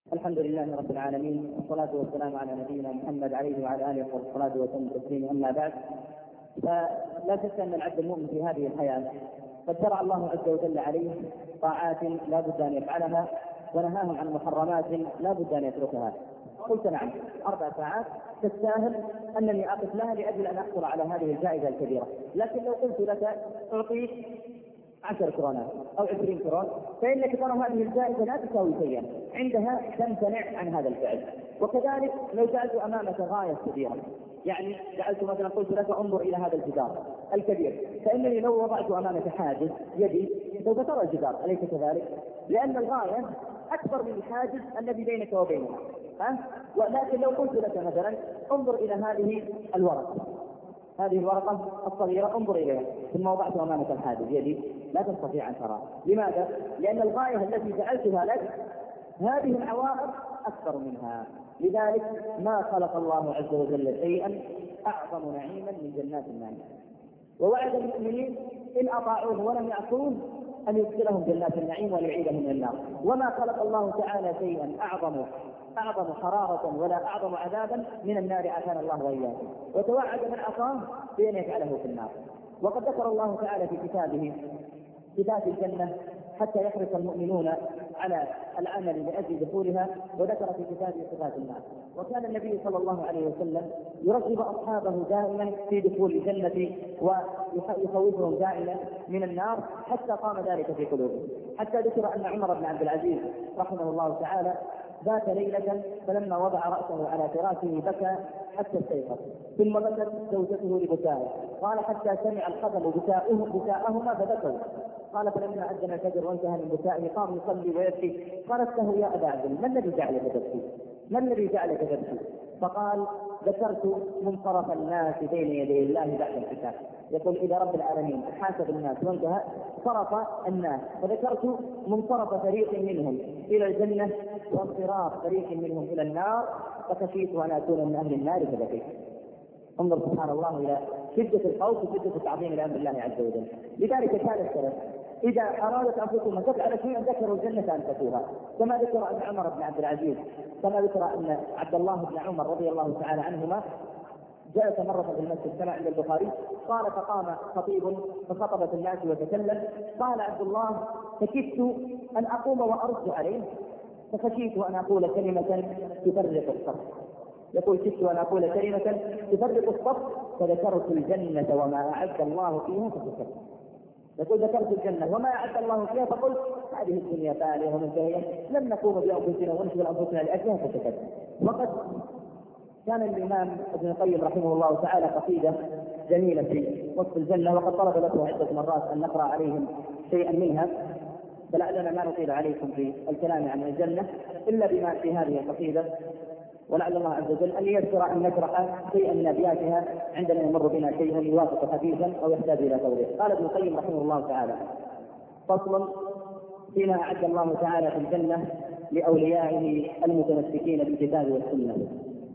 الحمد لله رب العالمين، والصلاة والسلام على نبينا محمد عليه وعلى آله والصلاة والسلام تسليما. أما بعد، فلا شك أن العبد المؤمن في هذه الحياة قد شرع الله عز وجل عليه طاعات لا بد أن يفعلها، ونهاهم عن محرمات لا بد أن يتركها. قلت نعم، 4 ساعات تستاهل أنني أقف لها لأجل أن أحصل على هذه الجائزة الكبيرة. لكن لو قلت لك أعطيك 10 كرونات أو 20 كرون، فإنك ترى هذه الجائزة لا تساوي شيئا، عندها تمتنع عن هذا الفعل. وكذلك لو جعلت أمامك غاية كبيرة، يعني جعلت مثلا قلت لك انظر إلى هذا الجدار الكبير، فإنني لو وضعت أمامك حاجز يدي سوف ترى الجدار، أليس كذلك؟ لأن الغاية أكبر من الحاجز الذي بينك وبينها. ولكن لو قلت لك مثلا انظر إلى هذه الورقة الصغيرة، انظر إليها، ثم وضعت أمامك الحاجز يدي، لا تستطيع أن تراها. لماذا؟ لأن الغاية التي جعلتها لك هذه العوائق أكثر منها. لذلك ما خلق الله عز وجل شيئا أعظم نعيما من جنات النعيم، ووعد المؤمنين إن أطاعوه ولم يعصوه أن يدخلهم جنات النعيم ويعيدهم من النار. وما خلق الله تعالى شيئا أعظم حرارة ولا أعظم عذابا من النار، عافانا الله وإياكم. وتوعد من عصاه بأن يجعله في النار. وقد ذكر الله تعالى في كتابه صفات الجنة حتى يحرص المؤمنون على العمل لأجل دخولها، وذكر في كتابه صفات النار. وكان النبي صلى الله عليه وسلم يرغب أصحابه دائما في دخول الجنة ويخوفهم دائما من النار، حتى قام ذلك في قلوبهم. حتى ذكر أن عمر بن عبد العزيز رحمه الله تعالى ذات ليلة فلما وضع رأسه على فراشه بكى حتى استيقظ، ثم بكت زوجته لبكائه، قال حتى سمع الخدم بكاءهما فبكوا. قال فلما أذن الفجر وانتهى من بكائه قام يصلي ويبكي. قالت له يا أبا عبد ما الذي جعلك تبكي؟ فقال ذكرت منصرف الناس بين يدي الله بعد الحساب. يقول إذا رب العالمين حاسب الناس وانتهى صرف الناس، فذكرت منصرف فريق منهم إلى الجنة وانصراف فريق منهم إلى النار، فخشيت أن أكون من أهل النار فبكيت. انظر سبحان الله إلى شدة الخوف وشدة تعظيم لأمر الله عز وجل. لذلك كان السلف إذا أرادت أنفسهم أن تفعل شيئا ذكروا الجنة أنفسوها، كما ذكر أن عمر بن عبد العزيز، كما ذكر أن عبد الله بن عمر رضي الله تعالى عنهما جلس مرة في المسجد كما عند البخاري، قال فقام خطيب فخطب الناس وتكلم، قال عبد الله فكدت أن أقوم وأرد عليه فخشيت أن أقول كلمة تفرق الصف. يقول كدت أن أقول كلمة تفرق الصف فذكرت الجنة وما أعد الله فيها فسكت. يقول ذكرت الجنة وما أعد الله فيها فقلت هذه الدنيا فانية ومنتهية، لم نقوم بأنفسنا ونشغل أنفسنا لأجلها فسكت. وقد كان الإمام ابن القيم رحمه الله تعالى قصيدة جميلة في وصف الجنة، وقد طلب له عدة مرات أن نقرأ عليهم شيئا منها، فلعلنا ما نطيل عليكم في الكلام عن الجنة إلا بما في هذه القصيدة، ولعل الله عز وجل أن يذكر أن نشرح شيئا من أبياتها عندما يمر بنا شيء يوافق خفيفا أو يحتاج إلى توضيح. قال ابن القيم رحمه الله تعالى: فصل فيما أعد الله تعالى في الجنة لأوليائه المتمسكين بالكتاب والسنة.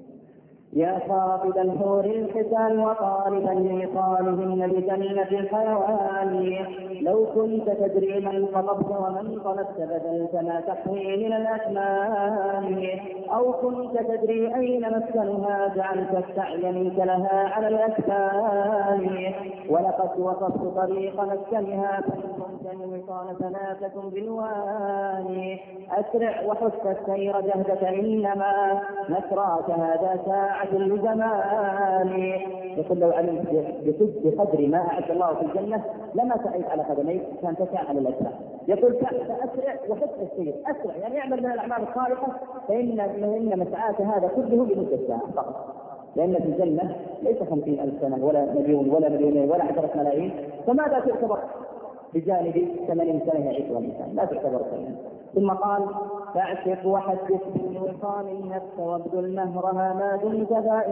يا خاطب الحور الختان وطالبا لإيصالهن بجنة الحيوان، لو كنت تدري من خطبت ومن طلبت بذلت ما تحوي من الأثمان، أو كنت تدري أين مسكنها جعلت السعي منك لها على الأكفان، ولقد وصفت طريق مسكنها فإن كنت الوصال فلا تكن بالوان، أسرع وحث السير جهدك إنما مسراك هذا ساعة لزمان. يقول لو علمت بقدر ما أعد الله في الجنة لما سعيت على قدميك، كان تسعى على الأسرع. يقول فأسرع وحث السير، أسرع يعني يعمل من الأعمال الصالحة، فإن مسعاك هذا كله بمدة ساعة فقط، لأن في الجنة ليس 50,000 سنة ولا مليون ولا مليونين ولا 10 ملايين، فماذا تعتبر بجانب 80 سنة يعيشها الإنسان؟ لا تعتبر سنة. ثم قال: فاعشق وحدث بالوصال النفس وابذل مهرها ما دمت ذا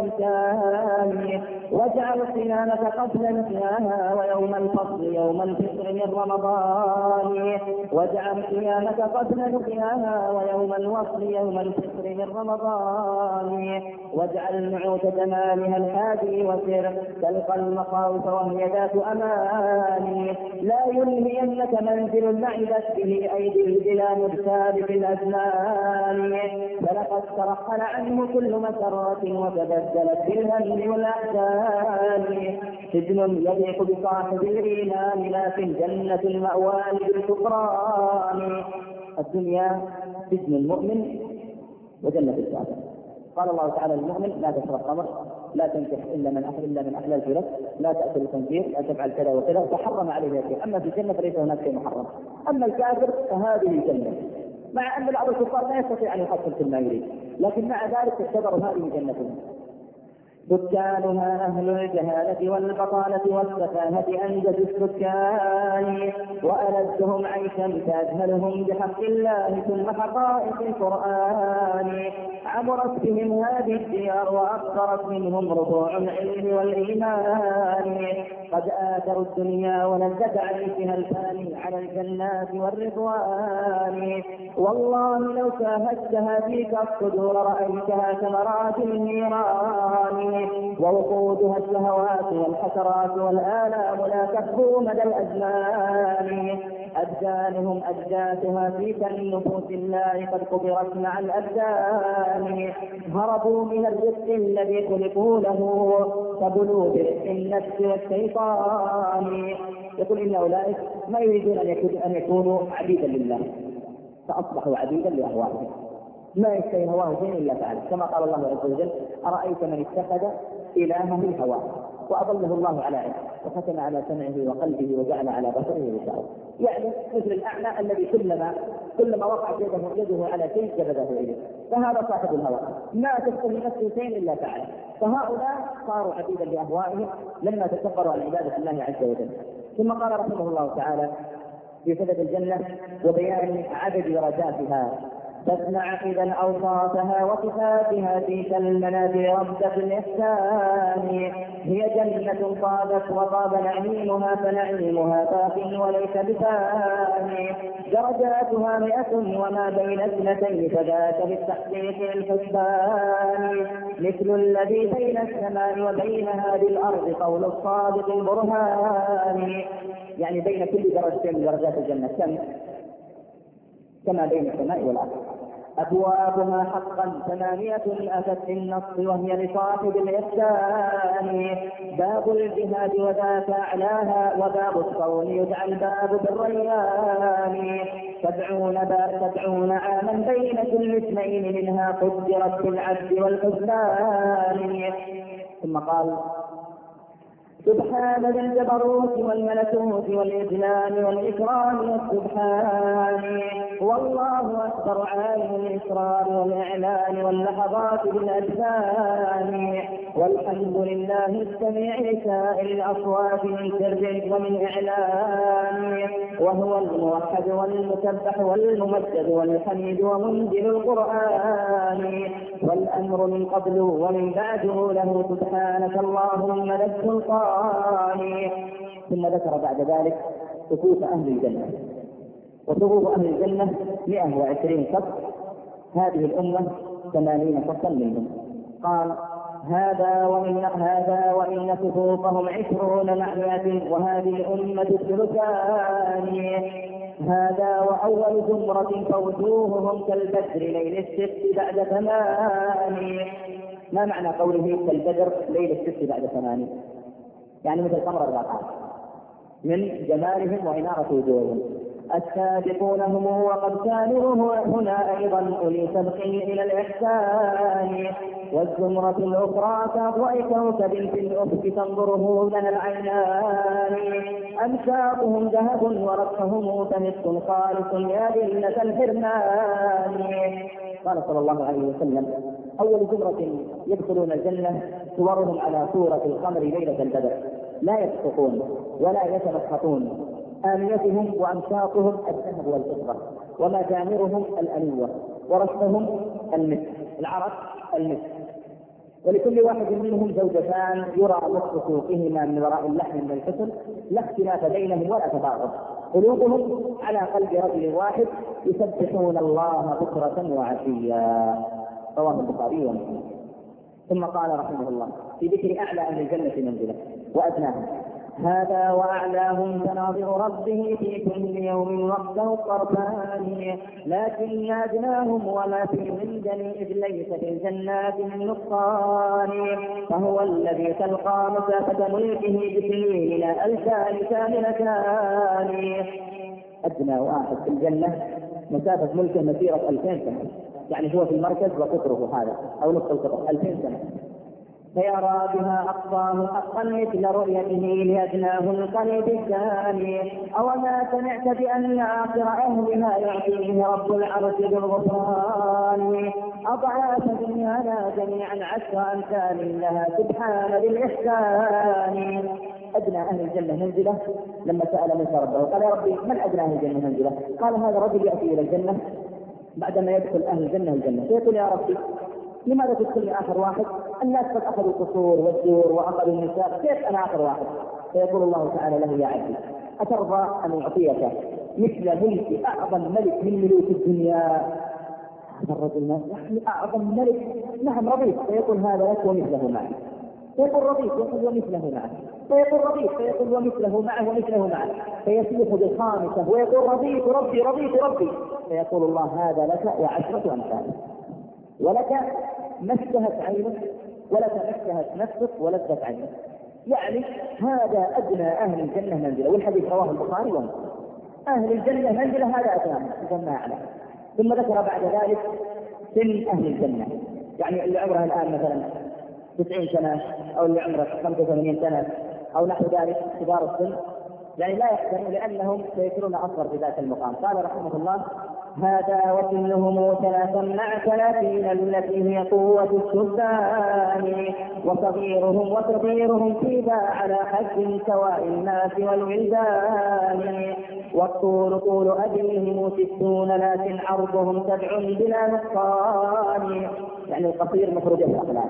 إمكان، واجعل صيامك قبل نسياها ويوم الفصل يوم الفطر من رمضان، واجعل صيامك قبل نسياها ويوم الوصل يوم الفطر من رمضان، واجعل نعوت جمالها الهادي وسر تلقى المخاوف وهي ذات أمان، لا يلهينك منزل لعبت به أيدي بلا مرسال في الأزمان، فلقد ترحل عنه كل مسرة وتبدلت بالهم والأحزان. سجن يليق بصاحب الإيمان لكن جنة المأوى بالكفران. الدنيا سجن المؤمن وجنة الكافر. قال الله تعالى للمؤمن: لا تشرب خمر، لا تنكح إلا من أحلى الفرس، لا تأكل الخنزير، لا تفعل كذا وكذا، فحرم عليه شيء. أما في الجنة فليس هناك شيء محرم. أما الكافر فهذه الجنة، مع أن بعض الكفار لا يستطيع أن يحصل كل ما يريد، لكن مع ذلك تعتبر هذه جنة. سكانها أهل الجهالة والبطالة والسفاهة أنجز السكان، وألذهم عيشا تأجهلهم بحق الله ثم حقائق القرآن. عبرت بهم هذه الديار وأكثرت منهم رفوع العلم والإيمان. قد آثروا الدنيا ولذة عيشها الفاني على الجنات والرضوان. والله لو شاهدتها فيك الصدور رأيتها ثمرات النيران، ووقودها الشهوات والحسرات والآلام لا تخفو مدى الأزمان. أبدانهم أجداثها في كالنفوس الله قد قبرت مع الأبدان. هربوا من الرزق الذي خلقوا له فبلوا برزق النفس والشيطان. يقول إن أولئك ما يريدون أن يكونوا عبيدا لله، فأصبحوا عبيدا لأهوائهم، ما يشتهي هواه شيء إلا فعله، كما قال الله عز وجل: أرأيت من اتخذ إلهه هواه وأضله الله على علم وختم على سمعه وقلبه وجعل على بصره غشاوة. يعني مثل الأعمى الذي كلما وقعت يده على شيء جبده إليه، فهذا صاحب الهوى، ما تشتهي نفسه شيء إلا فعله. فهؤلاء صاروا عبيدا لأهوائهم لما تكبروا عن عبادة الله عز وجل. ثم قال رحمه الله تعالى في سبب الجنة وبيان عدد درجاتها: تسمع إذا أوصافها وصفاتها في المنازل ربة الإحسان. هي جنة طابت وطاب نعيمها فنعيمها باق وليس بثاني. درجاتها 100 وما بين اثنتين فذاك بالتحقيق الحسبان. مثل الذي بين السماء وبينها بالأرض قول الصادق البرهان. يعني بين كل درجتين من درجات الجنة كما بين السماء والأرض. أبوابها حقا 8 أتت في النص وهي لصاحب الإحسان. باب الجهاد وذاك أعلاها وباب الصوم يدعى الباب بالريان. 70 عاما بين كل اثنين منها قدرت بالعبد والحسبان. ثم قال: سبحان ذي الجبروت والملكوت والإجلال والإكرام والسبحان. والله أكبر عالم الإسرار والإعلان واللحظات بالأجسام. والحمد لله السميع لسائر الأصوات من سر ومن إعلان. وهو الموحد والمسبح والممجد والحميد ومنزل القرآن. والأمر من قبل ومن بعده له سبحانك اللهم ذا السلطان. ثم ذكر بعد ذلك صفوف أهل الجنة، وصفوف أهل الجنة 120 صف، هذه الأمة 80 صفا منهم. قال: هذا وإن صفوفهم 20 مع 100 وهذه الأمة الثلثان. هذا وأول زمرة فوجوههم كالبدر ليل الست بعد 8. ما معنى قوله كالبدر ليل الست بعد 8؟ يعني مثل قمر الرقعة من جمالهم وإنارة وجوههم. السابقون هم وقد كانوا هنا أيضا أولي سبق إلى الإحسان. والزمرة الأخرى كأضواء كوكب في الأفق تنظره لنا العينان. أمساقهم ذهب ورقهم تمس خالص يا ذلة الحرمان. قال صلى الله عليه وسلم: أول زمرة يدخلون الجنة صورهم على صورة القمر ليلة البدر، لا يسقطون ولا يتمسخطون. آنيتهم وأمساقهم الذهب والفضة، ومجامرهم الأنوة، ورشفهم المسك، العرق المسك. ولكل واحد منهم زوجتان يرى نصف سوقهما من وراء اللحم من الحسن، لا اختلاف بينهم ولا تباغض. قلوبهم على قلب رجل واحد يسبحون الله بكرة وعشيا. رواه البخاري ومسلم. ثم قال رحمه الله في ذكر أعلى أهل الجنة منزلة وأدناها: هذا وأعلاهم تناظر ربه في كل يوم وقته الطرفان، لكن أدناهم وما في من إذ ليس في الجنات من نقصان، فهو الذي تلقى مسافة ملكه بسنين لا ألفان كاملتان. أدنى واحد في الجنة مسافة ملكه مسيرة 2000 سنة، يعني هو في المركز وقطره هذا أو نصف القطر 2000 سنة، فيرى بها أقصاه حقا مثل رؤيته لأدناه القريب الثاني. أوما سمعت بأن آخر أهلها يعطيه رب العرش بالغفران، أضعاف دنيانا جميعا 10 أمثال لها سبحان بالإحسان. أدنى أهل الجنة منزلة لما سأل موسى ربه قال: يا ربي من أدنى أهل الجنة منزلة؟ قال: هذا رجل يأتي إلى الجنة بعدما يدخل أهل الجنة الجنة فيقول: يا ربي لماذا تدخلني آخر واحد؟ الناس قد أخذوا القصور والدور وأخذوا النساء، كيف أنا آخر واحد؟ فيقول الله تعالى له: يا عبدي أترضى أن أعطيك مثل ملك أعظم ملك من ملوك الدنيا؟ هذا الرجل يعني أعظم ملك، نعم رضيت. فيقول: هذا لك ومثله معه. فيقول: رضيت. يقول: ومثله معه. فيقول: رضيت. فيقول: ومثله معه ومثله معه. فيسلك بالخامسة ويقول: رضيت ربي رضيت ربي. فيقول الله: هذا لك و10 أمثاله، ولك ما اشتهت عينك ولك ما اشتهت نفسك ولذت عينك. يعني هذا أدنى أهل الجنة منزلة، والحديث رواه البخاري ومسلم. أهل الجنة منزلة هذا أدنى أعلى. ثم ذكر بعد ذلك سن أهل الجنة، يعني اللي عمره الآن مثلا 90 سنة أو اللي عمره 85 سنة أو نحو ذلك كبار السن، يعني لا يحزنوا لأنهم سيكونون أصغر في ذات المقام. قال رحمه الله: هذا وكلهم 3 مع 30 التي هي قوة الشبان، وصغيرهم وكبيرهم فيها على حد سواء الناس والولدان، والطول طول أبيهم 60 لكن عرضهم 7 بلا نقصان. يعني القصير مخرج الأخلاق.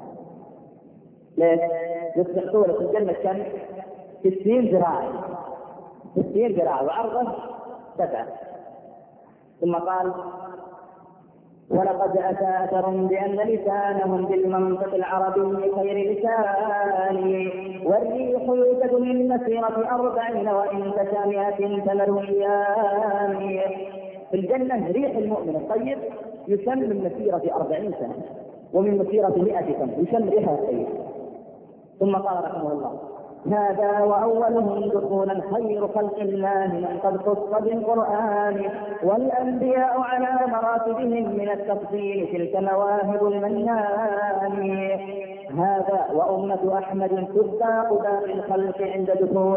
ليش؟ يصبح طوله في الجنة كم؟ 60 ذراع، 60 ذراع وعرضه 7. ثم قال: ولقد أتى أثر بأن لسانهم بالمنطق العربي خير لسان، والريح يوجد من مسيرة 40 وإن تشاء 100 تمريان. في الجنة ريح المؤمن الطيب يشم من مسيرة 40 سنة ومن مسيرة 100 سنة يشم ريحها الطيب. ثم قال رحمه الله: هذا وأولهم دخولا خير خلق الله من قد خص بالقرآن، والأنبياء على مراتبهم من التفضيل تلك مواهب المنان. هذا وأمة أحمد سباق باقي الخلق عند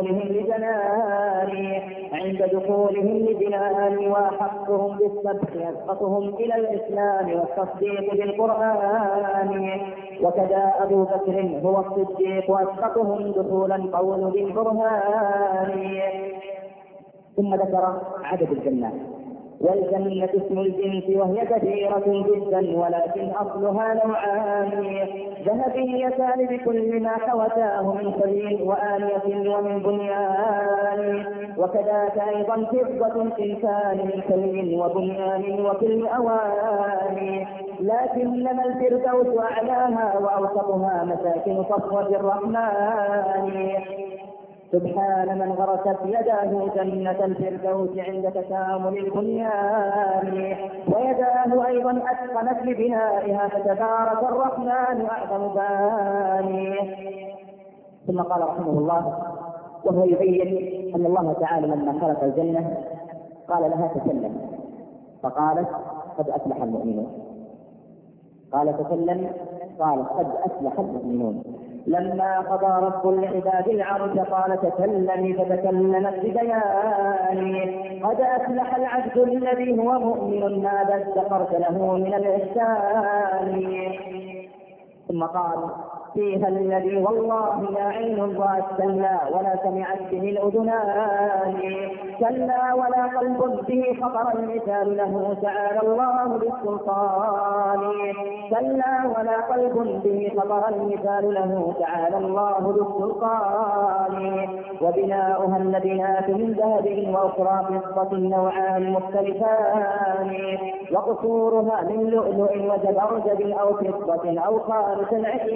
دخولهم لجنان وحقهم بالسبق أسقطهم إلى الإسلام والتصديق بالقرآن. وكذا أبو بكر هو الصديق وأسقطهم دخولا قول بالبرهان. ثم ذكر عدد الجنات. والجنة اسم الجنس وهي كثيرة جدا ولكن أصلها نوعان: ذهبيتان بكل ما حوتاه من خليل وآنية ومن بنيان، وكذاك أيضا فضة صنفان من خليل وبنيان وكل أوان، لكنما الفردوس أعلاها وأوسطها مساكن صفوة الرحمن. سبحان من غرست يداه جنة الفردوس عند تكامل البنيان، ويداه أيضا أتقنت لبنائها فتبارك الرحمن أعظم باني. ثم قال رحمه الله وهو يبين أن الله تعالى لما خلق الجنة قال لها: تكلم، فقالت: قد أفلح المؤمنون. قال: تكلم، قال: قد أفلح المؤمنون. لما قضى رب العباد العرش قال: تكلمي، فتكلمت ببيان: قد أفلح العبد الذي هو مؤمن ماذا استقرت له من الإحسان. ثم قال: فيها الذي والله لا عين رأت كلا ولا سمعت به الأذنان، كلا ولا قلب به خطر المثال له تعالى الله بالسلطان، كلا ولا قلب به خطر المثال له تعالى الله بالسلطان. وبناؤها اللبنات من ذهب وأخرى فضة نوعان مختلفان، وقصورها من لؤلؤ وزبرجد أو فضة أو خالص العيان.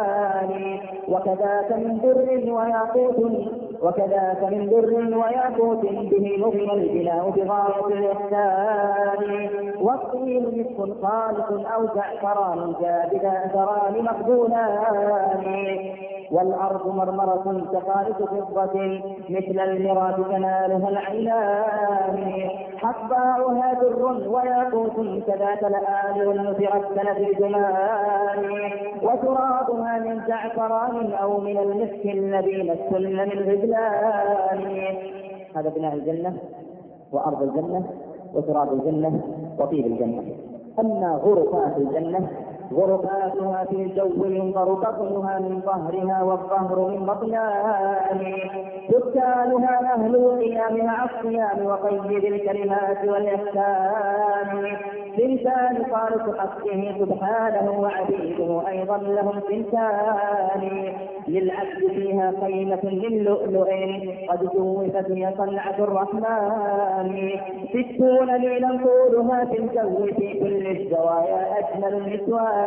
وكذاك من در وياقوت به نظم البناء بغاية الإحسان. والطين مسك خالص أو زعفران جاد زعفران مقبولان. والأرض مرمرة كخالص فضة مثل المراد تنالها العينان. حباؤها در وياقوت كذاك الآل والنثر السنة الجمان. وترابها من زعفران أو من المسك الذي مسكن من غزلان. هذا بناء الجنة وأرض الجنة وتراب الجنة وطيب الجنة. أما غرفات الجنة غرفاتها في الجو ينظر بطنها من ظهرها والظهر من بطنان. سكانها أهل القيام مع الصيام وطيب الكلمات والإحسان. سنتان خالق حقه سبحانه وعبيده أيضا لهم سنتان. للعبد فيها خيمة من لؤلؤ قد جوفت هي صنعة الرحمن. 60 ليلا طولها في الجو في كل الزوايا أجمل النسوان.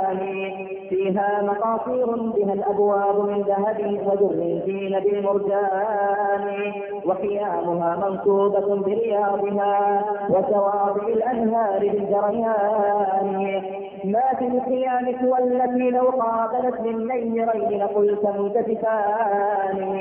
فيها مقاصير بها الأبواب من ذهب ودر زين بالمرجان. وخيامها منصوبة برياضها وشواطئ الأنهار بالجريان. ما في الخيام سوى التي لو قابلت للنيرين قلت منتفكان.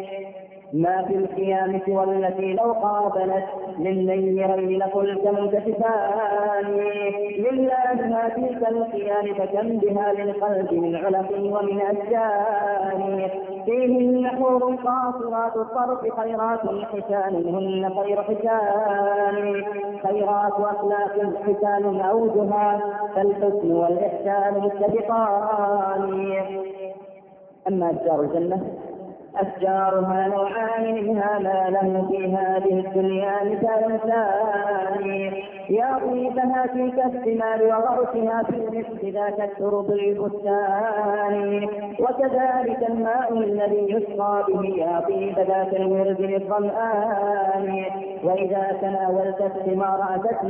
ما في الخيام سوى التي لو قابلت للنيرين قلت منتفكان. لله ما في الخيام فكم بها للقلب من علق ومن أشجان. فيهن حور قاصرات الطرف خيرات حسان هن خير حسان. خيرات أخلاق حسان أوجها فالحسن والإحسان متفقان. أما أشجار الجنة أشجارها نوعان منها ما له في هذه الدنيا مثال. يا طيبها تلك الثمار وغرسها في المسك ذاك الترب البستان. وكذلك الماء الذي يسقى به يا طيب ذاك الورد للظمآن. وإذا تناولت الثمار أتت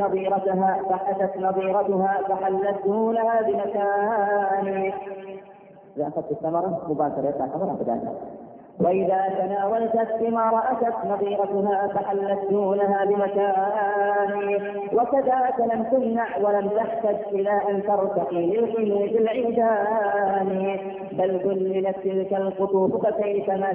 نظيرتها فحلت دونها بمكان. إذا أخذت الثمرة مباشرة يطلع ثمرة بداية. وإذا تناولت الثمار أتت نظيرتها فحلت دونها بمكان. وكذاك لم تمنع ولم تحتج إلى أن ترتقي للخلود العيدان. بل ذللت تلك القطوف فكيفما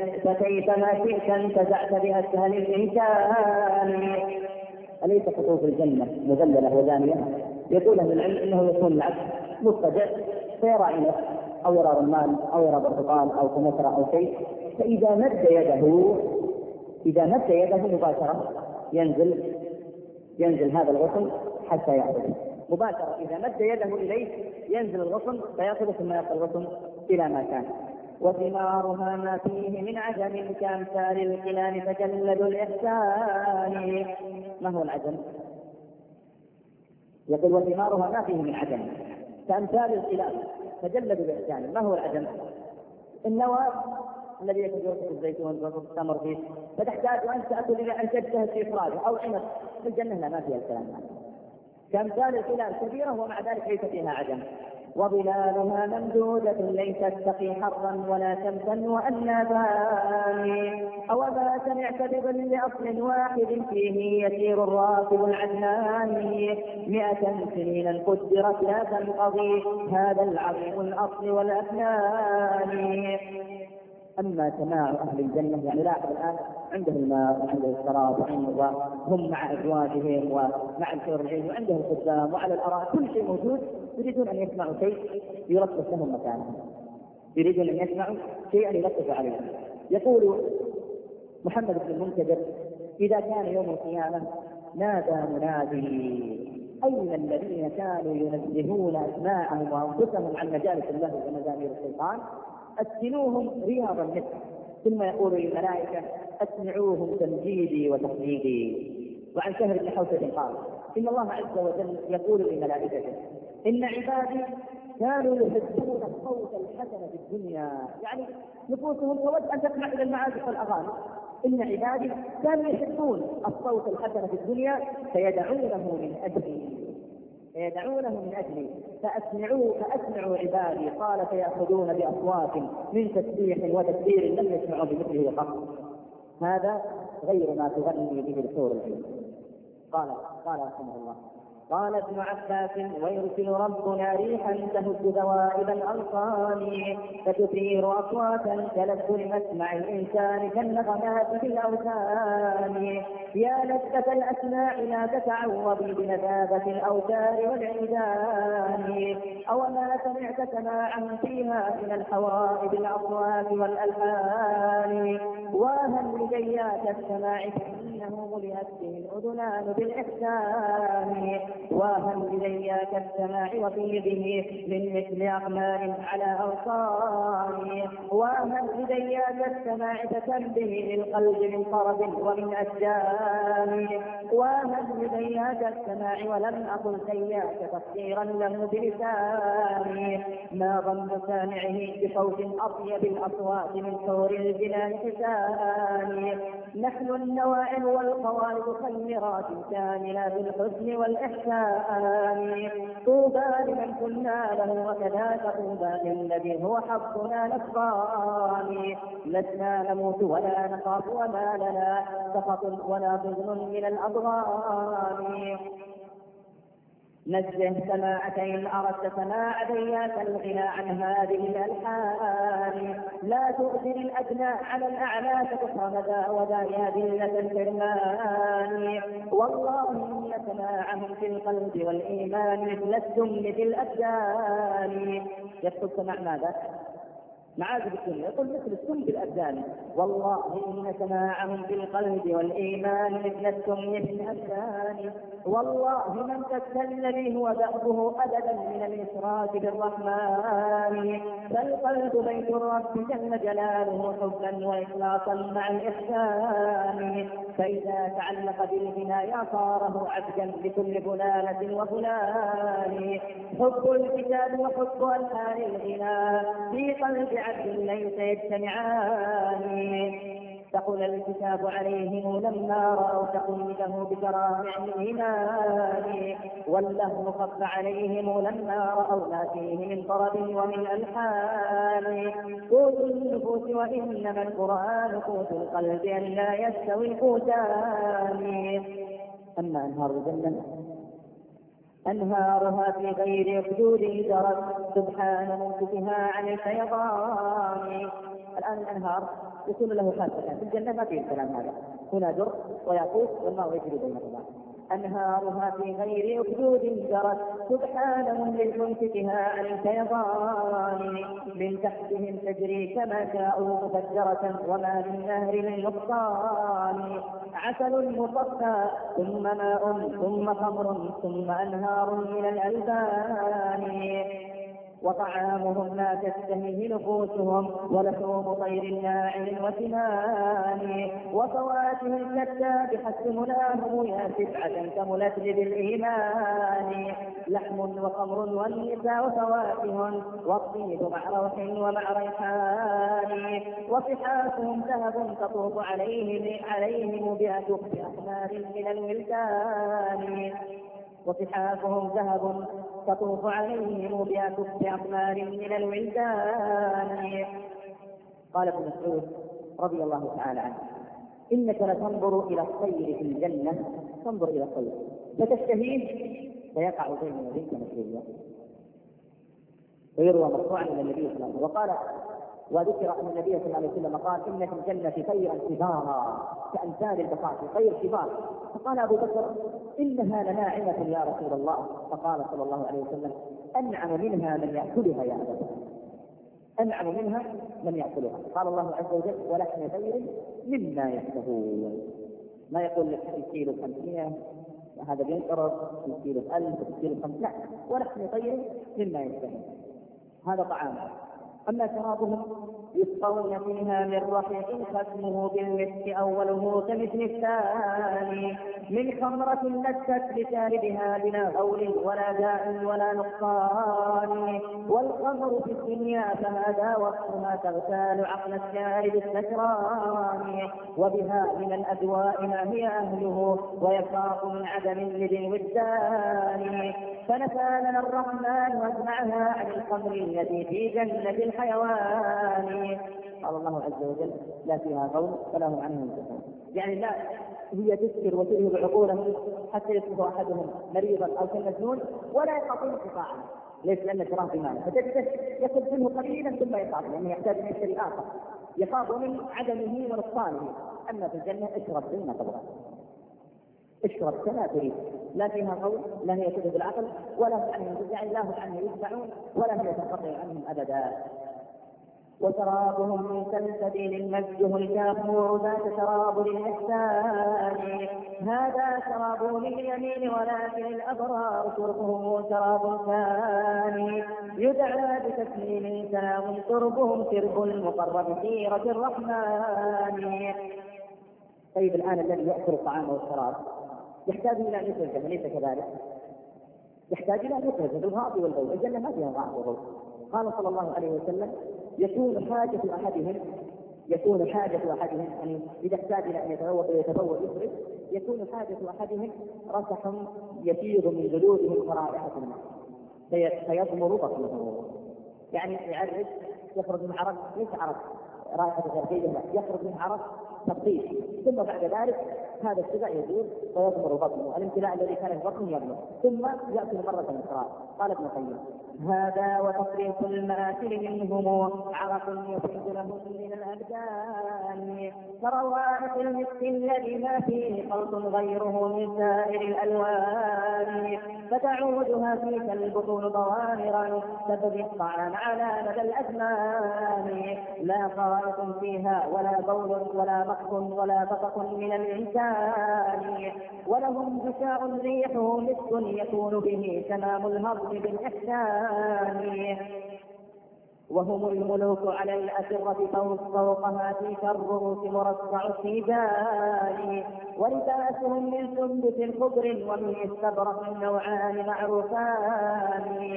شئت انتزعت بأسهل الإمكان. أليس قطوف الجنة مذللة ودانية؟ يقول أهل العلم إنه يكون العبد مضطجع فيرى عنب أو يرى رمان أو يرى برتقال أو كمثرى أو شيء، فإذا مد يده مباشرة ينزل هذا الغصن حتى يأخذه مباشرة. إذا مد يده إليه ينزل الغصن فيأخذه ثم يأخذ الغصن إلى ما كان. وثمارها ما فيه من عجم كأمثال القلال فجلد الإحسان. ما هو العجم؟ يقول وثمارها ما فيه من عجم كأمثال القلال فجلد الإحسان. ما هو العجم؟ النوى الذي يكون في الزيتون والتمر فيه، فتحتاج أن تأكل إلى أن تجتهد في إخراجه أو عنب. في الجنة لا، ما فيها الكلام هذا. كأمثال القلال كبيرة ومع ذلك ليس فيها عجم. وظلالها ممدودة ليست تقي حرا ولا شمسا وأنابان. أوما سمعت بظل أصل واحد فيه يسير الراكب العدنان. 100 سنين قدرت لا تنقضي هذا العظيم الأصل والأفنان. أما سماع أهل الجنة يعني لاحظ الآن عنده الماء وعنده الشراب وهم مع أزواجهم ومع الحور العين وعنده الخدام وعلى الأراء كل شيء موجود. يريدون أن يسمعوا شيء يلطف لهم مكانهم، يريدون أن يسمعوا شيئا يلطف عليهم. يقول محمد بن المنكدر إذا كان يوم القيامة نادى منادي أين الذين كانوا ينزهون أسماءهم وأنفسهم عن مجالس الله ومزامير الشيطان أسكنوهم رياض النسل. ثم يقول للملائكة أسمعوهم تمجيدي وتحميدي. وعن شهر بن حوشب قال إن الله عز وجل يقول للملائكة إن عبادي كانوا يحبون الصوت الحسن في الدنيا، يعني نفوسهم تود أن تسمع إلى المعازف والأغاني. إن عبادي كانوا يحبون الصوت الحسن في الدنيا فيدعونه من أجلي. يدعونه من أجلي فأسمعوا عبادي. قال فيأخذون بأصوات من تسبيح وتكبير لم يسمعوا بمثله قط. هذا غير ما تغني به الحور العين. قال رحمه الله قال ابن عباس ويرسل ربنا ريحا تهز ذوائب الأغصان فتثير أصواتا تلذ لمسمع الإنسان كالنغمات في الأوثان. يا لذة الأسماع لا تتعوضي بلذاذة الأوتار والعيدان. أو ما سمعت سماعا فيها من الحوائب الأصوات والألحان. وهل لجيات السماع فإنه ملئت به الأذنان بالإحسان. وهل لجيات السماع وفيه من مثل أقمار على أوصان. وهل لجيات السماع فتنبه للقلب من طرب ومن أشجان. وهل لجيات السماع ولم أقل سياك تفسيرا له بلساني. ما ظن سامعه بصوت أطيب الأصوات من حور الجنان حسان. نحن النوائل والقوارب خيرات كاملات الحسن والإحسان. طوبى لمن كنا له وكذاك طوبى للذي هو حظنا نصران. لسنا نموت ولا نخاف وما لنا سخط ولا حزن من الأضغان. نزه سماعتي إن أردت سماع ديات الغنى عن هذه الألحان. لا تؤثر الأدنى على الأعلى فتكره ذا وذا يا ذلة الحرمان. والله إن سماعهم في القلب والإيمان مثل السم في الأبدان. يدخل سماع ماذا؟ معازف الدنيا يقول مثل السم في الأبدان. والله إن سماعهم في القلب والإيمان مثل السم في الأبدان. والله من تستل به هو دأبه أبدا من الإشراك بالرحمن. فالقلب بيت الرب جل جلاله حبا وإخلاصا مع الإحسان. فإذا تعلق بالغنايا صاره عبدا لكل فلانة وفلان. حب الكتاب وحب ألحان الغنى في قلب عبد ليس يجتمعان. ثقل الكتاب عليهم لما رأوا تقليده بكرامع الإيمان. واللهو خف عليهم لما رأوا ما فيه من طرب ومن ألحان. قوت النفوس وإنما القرآن قوت القلب أن لا يستوي القوتان. أما أنهار الجنة أنهارها في غير حدود جرت سبحان ممسكها عن الفيضان. الآن الأنهار يكون له خاصة في الجنة ما فيه الكلام هذا. هنا در ويقوت والماء يجري بينهما. أنهارها في غير حدود جرت سبحان ممسكها عن الفيضان. من تحتهم تجري كما شاءوا مفجرة وما للنهر من نقصان. عسل مصفى ثم ماء ثم خمر ثم أنهار من الألبان. وطعامهم ما تشتهيه نفوسهم ولحوم طير ناعم وسمان. وفواكه شتى بحسب مناهم يا سبعة كملت بالإيمان. لحم وخمر والنساء وفواكه والطيب مع روح ومع ريحان. وصحافهم ذهب تطوف عليهم بأكف أحمار من الولدان. وصحافهم ذهب تطوف عليهم بأكف أحمار من الولدان. قال ابن مسعود رضي الله تعالى عنه إنك لتنظر إلى الطير في الجنة تنظر إلى الطير فتشتهيه فيقع بين يديك مشويا. ويروى مرفوعا إلى النبي صلى الله عليه وسلم وقال وذكر أن النبي صلى الله عليه وسلم قال إن في الجنة طيرا كبارا كأمثال البقاء طير كبار. فقال أبو بكر إنها لناعمة يا رسول الله. فقال صلى الله عليه وسلم أنعم منها من يأكلها يا أبا بكر. أنعم منها من يأكلها. قال الله عز وجل ولحم طير مما يشتهون. ما يقول لك كيلو 500 هذا بينقرض كيلو 1000 كيلو 500 لا ولحم طير مما يشتهون. هذا طعام. أما شرابهم يسقون فيها من رحيق ختمه بالمسك أوله كمثل الثاني من خمرة لذت لشاربها بلا غول ولا داء ولا نقصان. والخمر في الدنيا فهذا وصفها تغتال عقل الشارب السكران، وبها من الأدواء ما هي أهله ويخاف من عدم لذي الوجدان. فنسالنا الرحمن واجمعها عن الخمر التي في جنة الحيوان. قال الله عز وجل لا فيها غول ولا هم عنه ينزفون، يعني لا هي تسكر وتلهب عقولهم حتى يصبح احدهم مريضا او كالمجنون ولا يستطيع استطاعه. ليش؟ لان شراه بماله، فتجده ياخذ منه قليلا ثم يخاف لانه يحتاج ان يشتري اخر، يخاف من عدمه ونقصانه. اما في الجنه اشرب زي تبغى، اشرب كما تريد، لا فيها غول، لا هي تذهب العقل ولا هم عنهم يعني لا هم عنه يدفعون ولا هي تنقطع عنهم ابدا. وشرابهم من سلسبيل مجده الكافور ذات شراب للإحسان. هذا شراب لليمين ولكن الأبرار شربهم شراب ثاني يدعى بتسليم سلام شربهم شرب المقرب خيرة الرحمن. طيب الآن الذي يأكل الطعام والشراب يحتاج إلى أن يخرج، ليس كذلك؟ يحتاج إلى أن يخرج بالغائط والبول، الجنة ما فيها غائط وبول. قال صلى الله عليه وسلم يكون حاجة أحدهم يعني إذا احتاج إلى أن يتبول يخرج، يكون حاجة أحدهم رسح يفيض من جلودهم ورائحة الماء فيضمر بطنه، يعني يعرج يخرج من عرق، ليس عرق رائحة غير لا، يخرج من عرق تطبيق، ثم بعد ذلك هذا الشبع يزول ويضمر بطنه، الامتلاء الذي كان في بطنه يضمر، ثم يأكل مرة أخرى. قال ابن القيم هذا وتفريق المآكل منهم عرق يفيد لهم من الأبدان كروائح المسك الذي ما فيه خلط غيره من سائر الألوان. فتعودها فيك البطون ضوامرا تبغي الطعام على مدى الأزمان. لا خائط فيها ولا بول ولا مخ ولا بطق من الإنسان. ولهم بشاء ريحه مسك يكون به تمام الهضم بالإحسان. وهم الملوك على الأسرة فوقها تلك الرؤوس مرصع السجال. ولباسهم من سندس خضر ومن استبرق النوعان معروفان.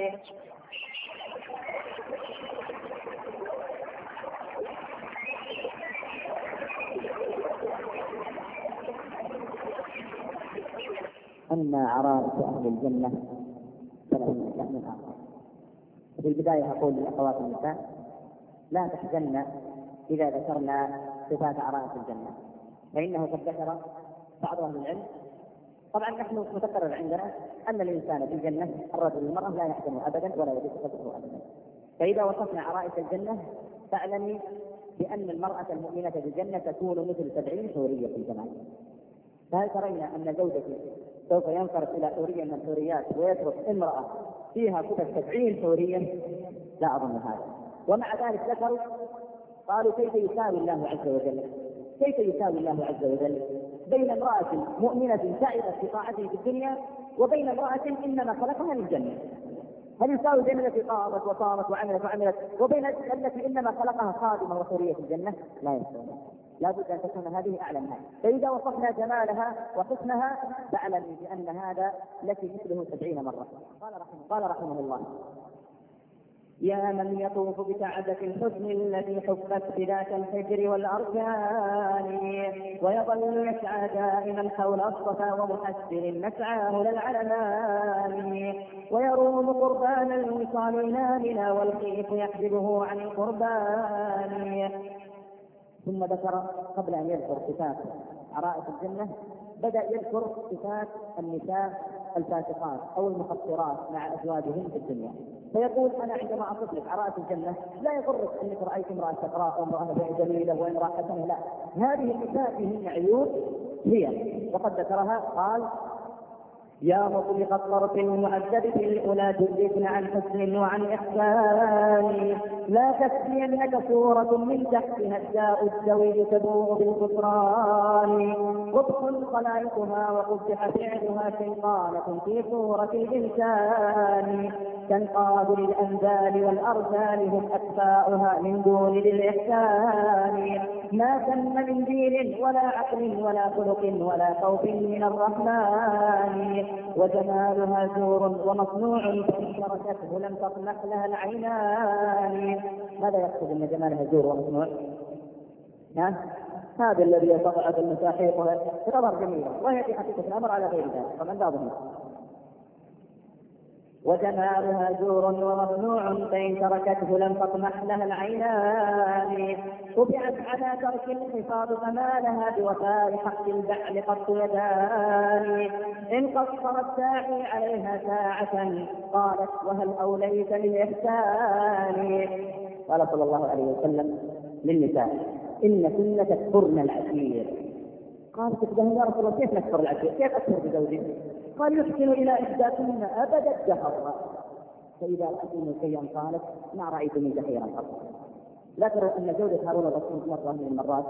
أما عرائس أهل الجنة فلهم شأن آخر. في البداية أقول لأخوات النساء لا تحزن إذا ذكرنا صفات عرائس الجنة، فإنه قد ذكر بعض أهل العلم. طبعا نحن متقرر عندنا أن الإنسان في الجنة الرجل والمرأة لا يحزن أبدا ولا يجد قدره أبدا. فإذا وصفنا عرائس الجنة فاعلمي بأن المرأة المؤمنة في الجنة تكون مثل 70 حورية في الجمال. فهل ترين أن زوجتي سوف ينصرف إلى حورية من الحوريات ويترك امرأة فيها كتب 70 حورية؟ لا أظن هذا. ومع ذلك ذكروا قالوا كيف يساوي الله عز وجل، كيف يساوي الله عز وجل بين امرأة مؤمنة سائرة في طاعته في الدنيا وبين امرأة إنما خلقها للجنة؟ هل يساوي بين التي طابت وصامت وعملت وبين التي إنما خلقها خادمة وحورية في الجنة؟ لا يساوي. لا بد أن تكون هذه أعلى منها. فإذا وصفنا جمالها وحسنها فاعلمي بأن هذا لك مثله 70 مرة. قال رحمه الله يا من يطوف بكعبة الحسن التي حفت بذات الحجر والأركان ويظل يسعى دائما حول الصفا ومحسن مسعاه للعلمان ويروم قربان الوصال نامنا والخيف يحجبه عن القربان. ثم ذكر قبل أن يذكر صفات عرائس الجنة بدأ يذكر صفات النساء الفاسقات أو المقصرات مع أزواجهن في الدنيا. فيقول أنا عندما أصف لك عرائس الجنة لا يغرك أنك رأيت امرأة شقراء وامرأة جميلة وامرأة حسنة، لا، هذه النساء فيهن عيوب هي وقد ذكرها. قال يا مطلق الطرف المؤدب في الأولى جزئنا عن حسن وعن إحسان لا تكفينك صورة من تحتها الداء السوي تبوء بالكفران قبح خلائقها وقبح فعلها شيطانة في صورة الإنسان تنقاد للأنذال والأرذال هم أكفاؤها من دون ذي الإحسان. ما تم من دين ولا عقل ولا خلق ولا خوف من الرحمن. وجمالها زور ومصنوع فإن تركته لم تطمح لها العينان. ماذا يقصد أن جمالها زور ومصنوع؟ هذا الذي يتضعف المساحيق تظهر جميلة وهي في حقيقة الأمر على غير ذلك فمن بعضهم. وجمالها زور ومصنوع فإن تركته لم تطمح لها العينان. طبعت على ترك الحفاظ فما لها بوفاء حق البعل قط يدان. إن قصر الساعي عليها ساعة قالت وهل أوليت للإحسان. قال صلى الله عليه وسلم للنساء إن كن تكفرن العشير. قالت يا رسول الله كيف نكفر العشير؟ كيف أكفر بزوجي؟ قال يحسن إلى إحداكن أبد الدهر فإذا رأيتم شيئا قالت ما رأيت من زحيرا قط. ذكروا أن زوجة هارون الرشيد مرة من المرات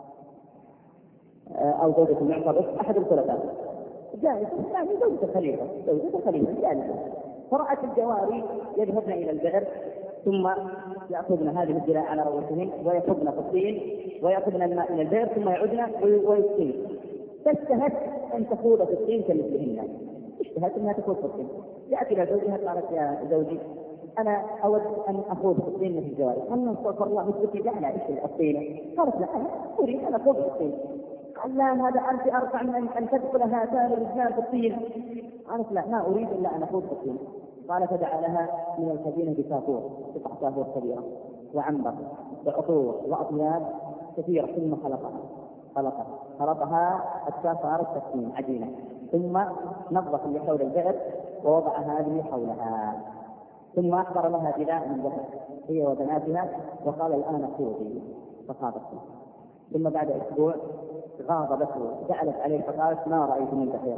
أو زوجة المعترف أحد الخلفاء جالسة يعني زوجة خليفة جالسة فرأت الجواري يذهبن إلى البئر ثم يأخذن هذه الدلاء على رؤوسهن ويصبن في الطين ويأخذن الماء من البئر ثم يعودن ويسقين. فاشتهت أن تخوض في الطين كمثلهن. اشتهت أنها تخوض في الطين. جاءت إلى زوجها قالت يا زوجي أنا أود أن أخوض في الطين مثل الجواري. قال استغفر الله مثلك جعل الطين. قالت لا أنا أريد أن أخوض في الطين. قال لا هذا أنت أرفع من أن تدخل هاتان الرجال في الطين. قالت لا ما أريد إلا أن أخوض في الطين. قال فدعا لها من الخزينة بكافور قطع كافور كبيرة وعنبر وعطور وأطياب كثيرة ثم خلطها حتى صارت تسمين عجينة ثم نظف اللي حول البئر ووضع هذه حولها ثم أحضر لها دلاء من ذهب هي وبناتها وقال الآن خوضي فخاضت. ثم بعد أسبوع غاضبته جعلت عليه فقالت ما رأيت من خير.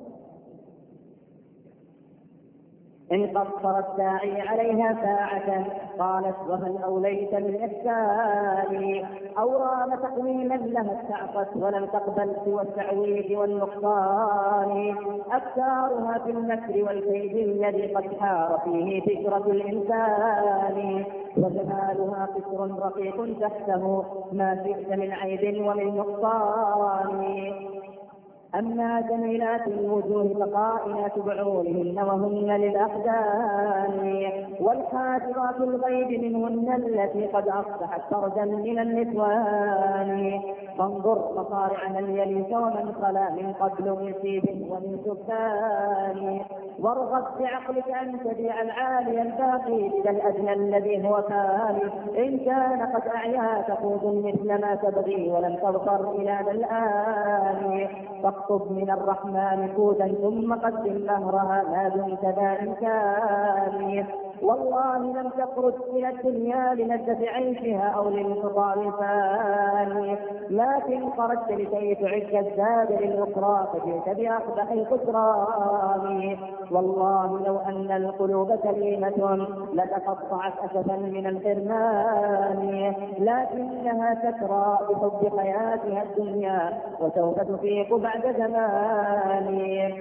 إن قصر الساعي عليها ساعة قالت وهل أوليت للإحسان. أو رام تقويما لها استعصت ولم تقبل سوى التعويض والنقصان. أفكارها في المكر والكيد الذي قد حار فيه فكرة الإنسان. وجمالها قصر رقيق تحته ما شئت من عيب ومن نقصان. أما جميلات الوجوه فقائنات بعورهن وهن للأقدام. والحافظات الغيب منهن التي قد أصبحت فرجا من النسوان. فانظر مصارع من يليك ومن خلا من قبل من سيب ومن سكان. وارغب بعقلك أن تبيع العالي الباقي إلى الأدنى الذي هو ثاني. إن كان قد أعياك قوت مثل ما تبغي ولم تظفر إلى ذا الآن. فاقطب من الرحمن قوتا ثم قدم مهرها ما دمت ذا إمكان. والله لم تخرج إلى الدنيا للذة عيشها أو لانقطاع الفاني. لكن خرجت لكي تعد الزاد للأخرى فجئت بأقبح الخسران. والله لو أن القلوب سليمة لتقطعت أسفا من الحرمان. لكنها تكرى بحب حياتها الدنيا وسوف تفيق بعد زمان.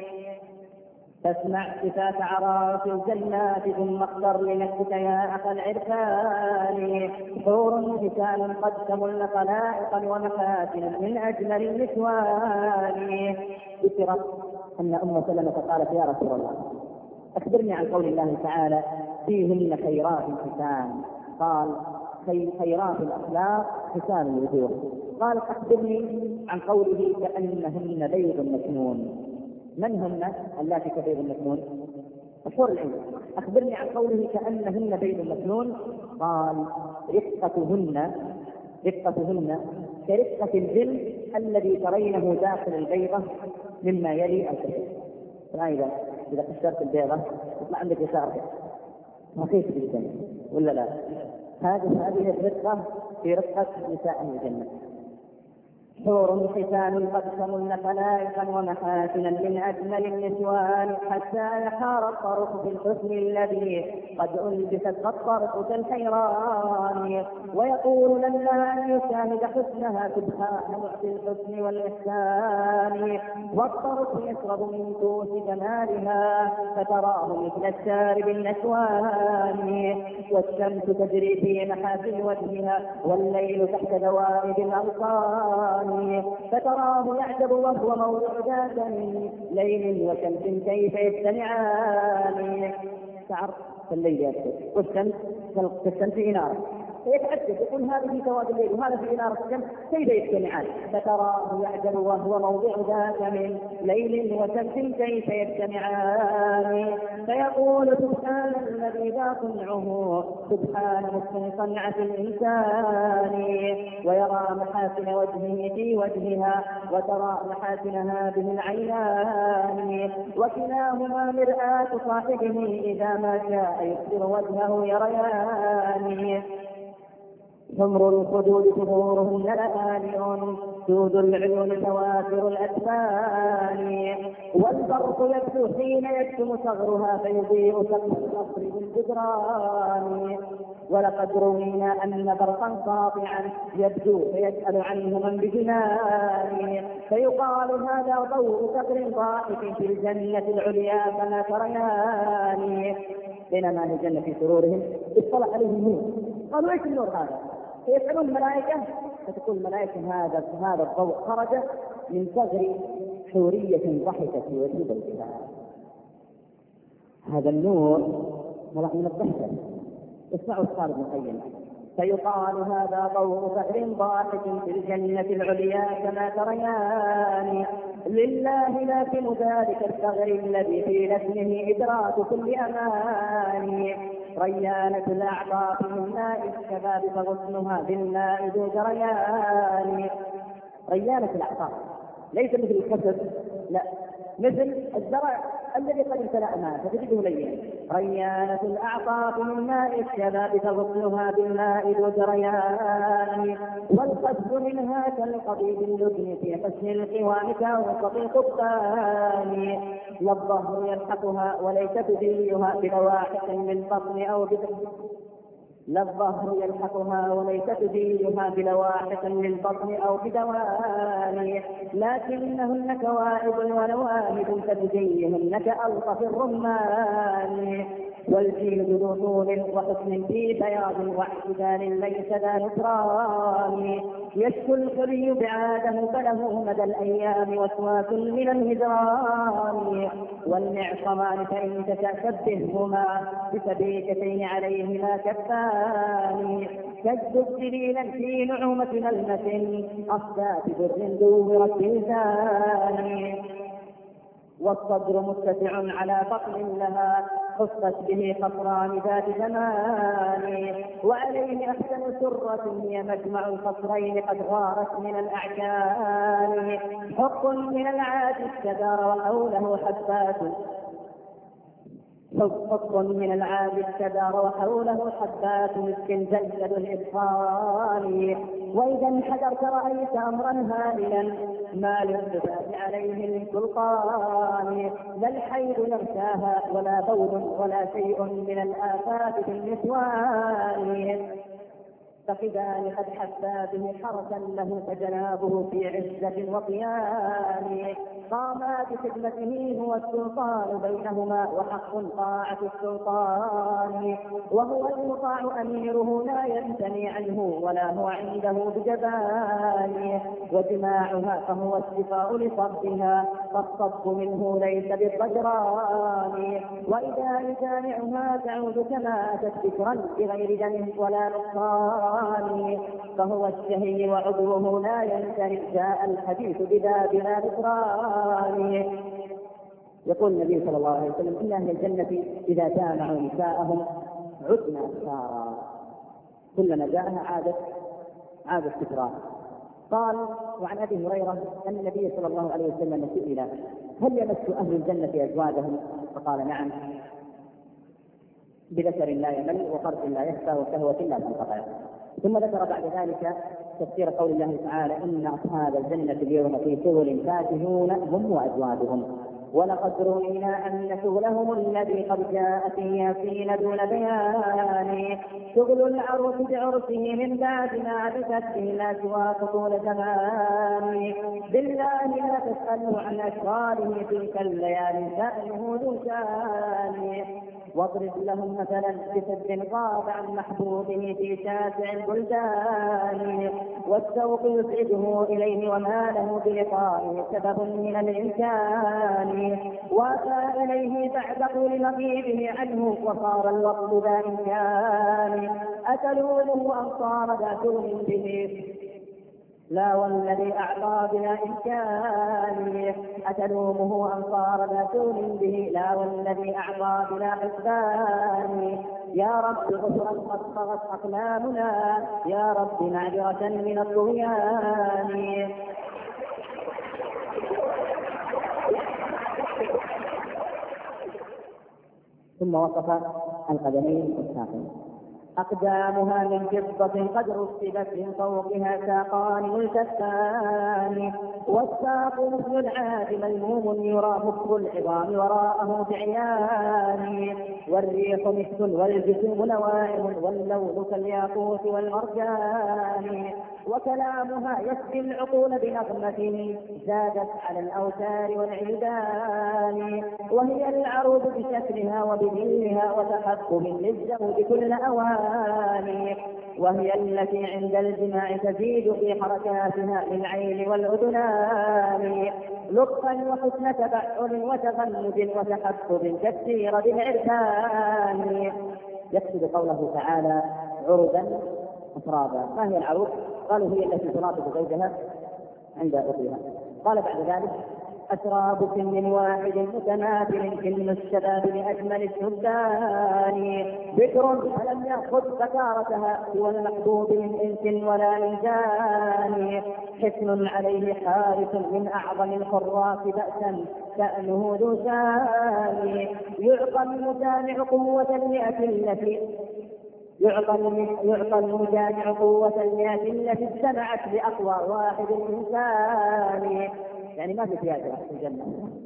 تسمع صفات عراس الجنات ثم اختر لنفسك يا أخا العرفان. حور نساء قد تمن خلائقا ومحاسن من أجمل النسوان. ذكر أن أم سلمة قالت يا رسول الله أخبرني عن قول الله تعالى فيهن خيرات حسان. قال خيرات الأخلاق حسان الوجوه. قال أخبرني عن قوله كأنهن بيض مكنون. من هن اللاتي كبيض مكنون؟ الحور العين. أخبرني عن قوله كأنهن بيض مكنون. قال رقتهن كرقة الجلد الذي ترينه داخل البيضة مما يلي الكثير. إذا قشرت البيضة يطلع عندك يسار رخيص جدا ولا لا؟ هذه الرقة في رقة نساء الجنة. حور حسان قد سمن خلائقا ومحاسنا من اجمل النسوان، حتى يحار الطرف في الحسن الذي قد البست قد طرف كالحيران، ويقول لنا ان يشاهد حسنها سبحان معطي الحسن والاحسان، والطرف يشرب من كوس جمالها فتراه مثل الشارب النشوان، والشمس تجري في محافل وجهها والليل تحت دوائب الأغصان، فتراه يعجب وهو موضع ذات من ليل وشمس كيف يجتمعان. شعر كالليل يسكت والشمس كالشمس إنارة، فيتعجب يقول هذا في سواد الليل وهذا في إنارة الشمس كيف يجتمعان. فتراه يعجب وهو موضع ذات من ليل وشمس كيف يجتمعان، فيقول سبحان الذي ذا صنعه سبحان حسن صنعة الإنسان، ويرى محاسن وجهه في وجهها وترى محاسن هذه العينان، وكلاهما مرآة صاحبه إذا ما شاء يبصر وجهه يريان. حمر الخدود ظهورهن لآلئ سود العيون توافر الأكفان، والبرق يبدو حين يكتم صغرها فيضيء سقف القصر بالجدران، ولقد روينا أن برقا ساطعا يبدو فيسأل عنه من بجنان، فيقال هذا ضوء صقر ضاحك في الجنة العليا فما تريان. بينما أهل الجنة في سرورهم اطلع عليهم نور، قالوا ايش النور هذا؟ فيسألون الملائكة فتقول الملائكة هذا الضوء خرج من صغر حورية ضحكت في وجه بيتها. هذا النور طلع من الضحكة. اسمعوا القال ابن القيم، فيقال هذا ضوء صغر ضاحك في الجنة العليا كما تريان، لله لازم ذلك الثغر الذي في لسنه إدراك كل أمان، ريانة الأعضاء من ماء الشباب فغصنها بالماء ذو جريان. ريانة الأعضاء ليس مثل الكسر، لا، مثل الزرع الذي قد امتلأ ماء فتجده لينا. ريانة الأعطاف من ماء الشباب تغسلها بالماء ذو جريان، والقصد منها كالقضيب اللبن في حسن القوام كوسط القبطان، لا الظهر يلحقها وليس تدليها بلواحق من بطن أو لا الظهر يلحقها وليس تدينها بلواحق للبطن أو بدوان، لكنهن كواعب ونواهب فتديهن كألطف الرمان، والجيل ذو طول وحسن في بياض واعتدال ليس ذا نكران، يشكو الحلي بعاده فله مدى الأيام وسواس من الهجران، والمعصمان فإن تشبههما بسبيكتين عليهما كفان، كالزبد ليلا في نعومة ملمة أصداء بر دورت بلسان، والصدر متسع على بطن لها خصت به قصران ذات زمان، وعليه أحسن سرة هي مجمع القصرين قد غارت من الأعكان، حق من العاد استدار وحوله حبات حق من العاد استدار وحوله حبات مسك جلد الإبطال، وإذا انحدرت رأيت أمرا هائلا ما للصفات عليه من سلطان، لا الحيض يغشاها ولا بول ولا شيء من الآفات في النسوان، فخذان قد حسا به حرسا له فجنابه في عزة وقيام، قاما بخدمته هو السلطان بينهما وحق طاعة السلطان، وهو المطاع أميره لا يمتني عنه ولا هو عنده بجبان، وجماعها فهو الشفاء لصبها فالصب منه ليس بالضجران، وإذا يجامعها تعود كما أتت بكرا بغير دم ولا نقصان، فهو الشهي وعضوه لا ينتهي جاء الحديث بذا بلا نكران. يقول النبي صلى الله عليه وسلم إن أهل الجنة إذا جامعوا نساءهم عدنا أبصارا، كلما جاءها عادت سترا. قال وعن أبي هريرة أن النبي صلى الله عليه وسلم سئل هل يمس أهل الجنة أزواجهم؟ فقال نعم، بذكر لا يمل وفرج لا يخفى وشهوة لا تنقطع. ثم ذكر بعد ذلك تفسير قول الله تعالى إن أصحاب الجنة اليوم في شغل فاكهون هم وأزواجهم ولقد روينا أن شغلهم الذي قد جاء في ياسين دون بيان شغل العروس بعرسه من بعد ما عبثت به الأشواق طول زمان بالله لا تسأله عن أشغاله تلك الليالي شأنه ذو شان واضرب لهم مثلا بسد غاب عن محبوبه في شاسع البلدان والشوق يسعده إليه وما له بلقائه سبب من الإمكان وأتى إليه بعد طول مغيبه عنه وصار الوقت ذا إمكان أتلومه أن صار ذا دون به لا والذي أعطى بلا إمكان أتلومه أن صار ذا دون به لا والذي أعطى بلا حسبان يا رب غفرا قد طغت أقلامنا يا رب معذرة من الطغيان ثم وصف القدمين والساقين أقدامها من فضة قد رتبت من فوقها ساقان ملتفان والساق مثل العاد ملموم يرى مخ العظام وراءه بعيان والريح مثل والجسم نواعم واللون كالياقوت والمرجان وكلامها يسقي العقول بنغمة زادت على الأوتار والعيدان وهي العروض بشكلها وبذلها وتحكم للزوج كل أوان وهي التي عند الجماع تزيد في حركاتها للعين والأذنان لطفا وحسن تبعل وتغمد وتحفظ كالسير بالعرفان يقصد قوله تعالى عرضا أترابا. ما هي العروض؟ قالوا هي التي ترافق زوجها عند رؤيها. قال بعد ذلك أتراب سن واحد متماثل كلم الشباب لأجمل الشبان ذكر فلم يأخذ ذكارتها سوى المحبوب من إنس ولا من جان حسن عليه حارس من أعظم الحراس بأسا شأنه ذو شان يعطى المجامع قوة المئة التي يعطى المجامع قوة المئة التي اجتمعت بأقوى واحد الإنسان يعني ما في زيادة في الجنة.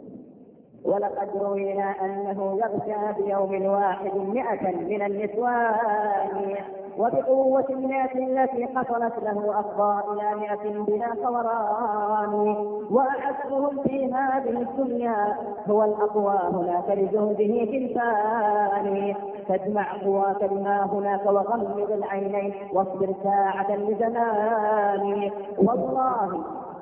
ولقد روينا أنه يغشى بيوم واحد 100 من النسوان وبقوة 100 التي حصلت له أفضى إلى 100 بلا فوران وأعزهم في هذه الدنيا هو الأقوى هناك لجهده في الفان تجمع قواك بما هناك وغمض العينين واصبر ساعة لزمان والله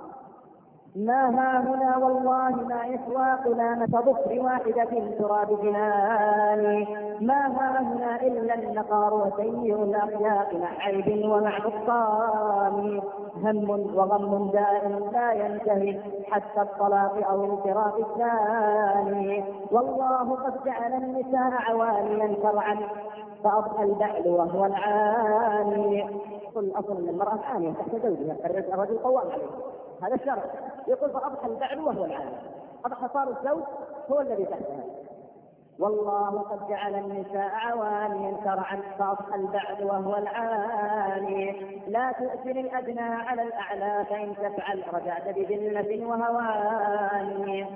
ما ها هنا والله ما إسواقنا نتضف بواحدة تراب جنان ما ها هنا إلا النقار وسيء الأخلاق مع عيب ومع نقصان هم وغم دائم لا ينتهي حتى الطلاق أو الفراق الثاني والله قد جعل النساء عواليا شرعا فأضحى البعل وهو العاني الأصل أن المرأة عانية تحت زوجها الرجل قوام عليه هذا الشرع يقول فأضحى البعل وهو العاني أضحى صار الزوج هو الذي تحتها والله قد جعل النساء عوانيا شرعا فأضحى البعل وهو العاني لا تؤثر الأدنى على الأعلى فإن تفعل رجعت بذلة وهوان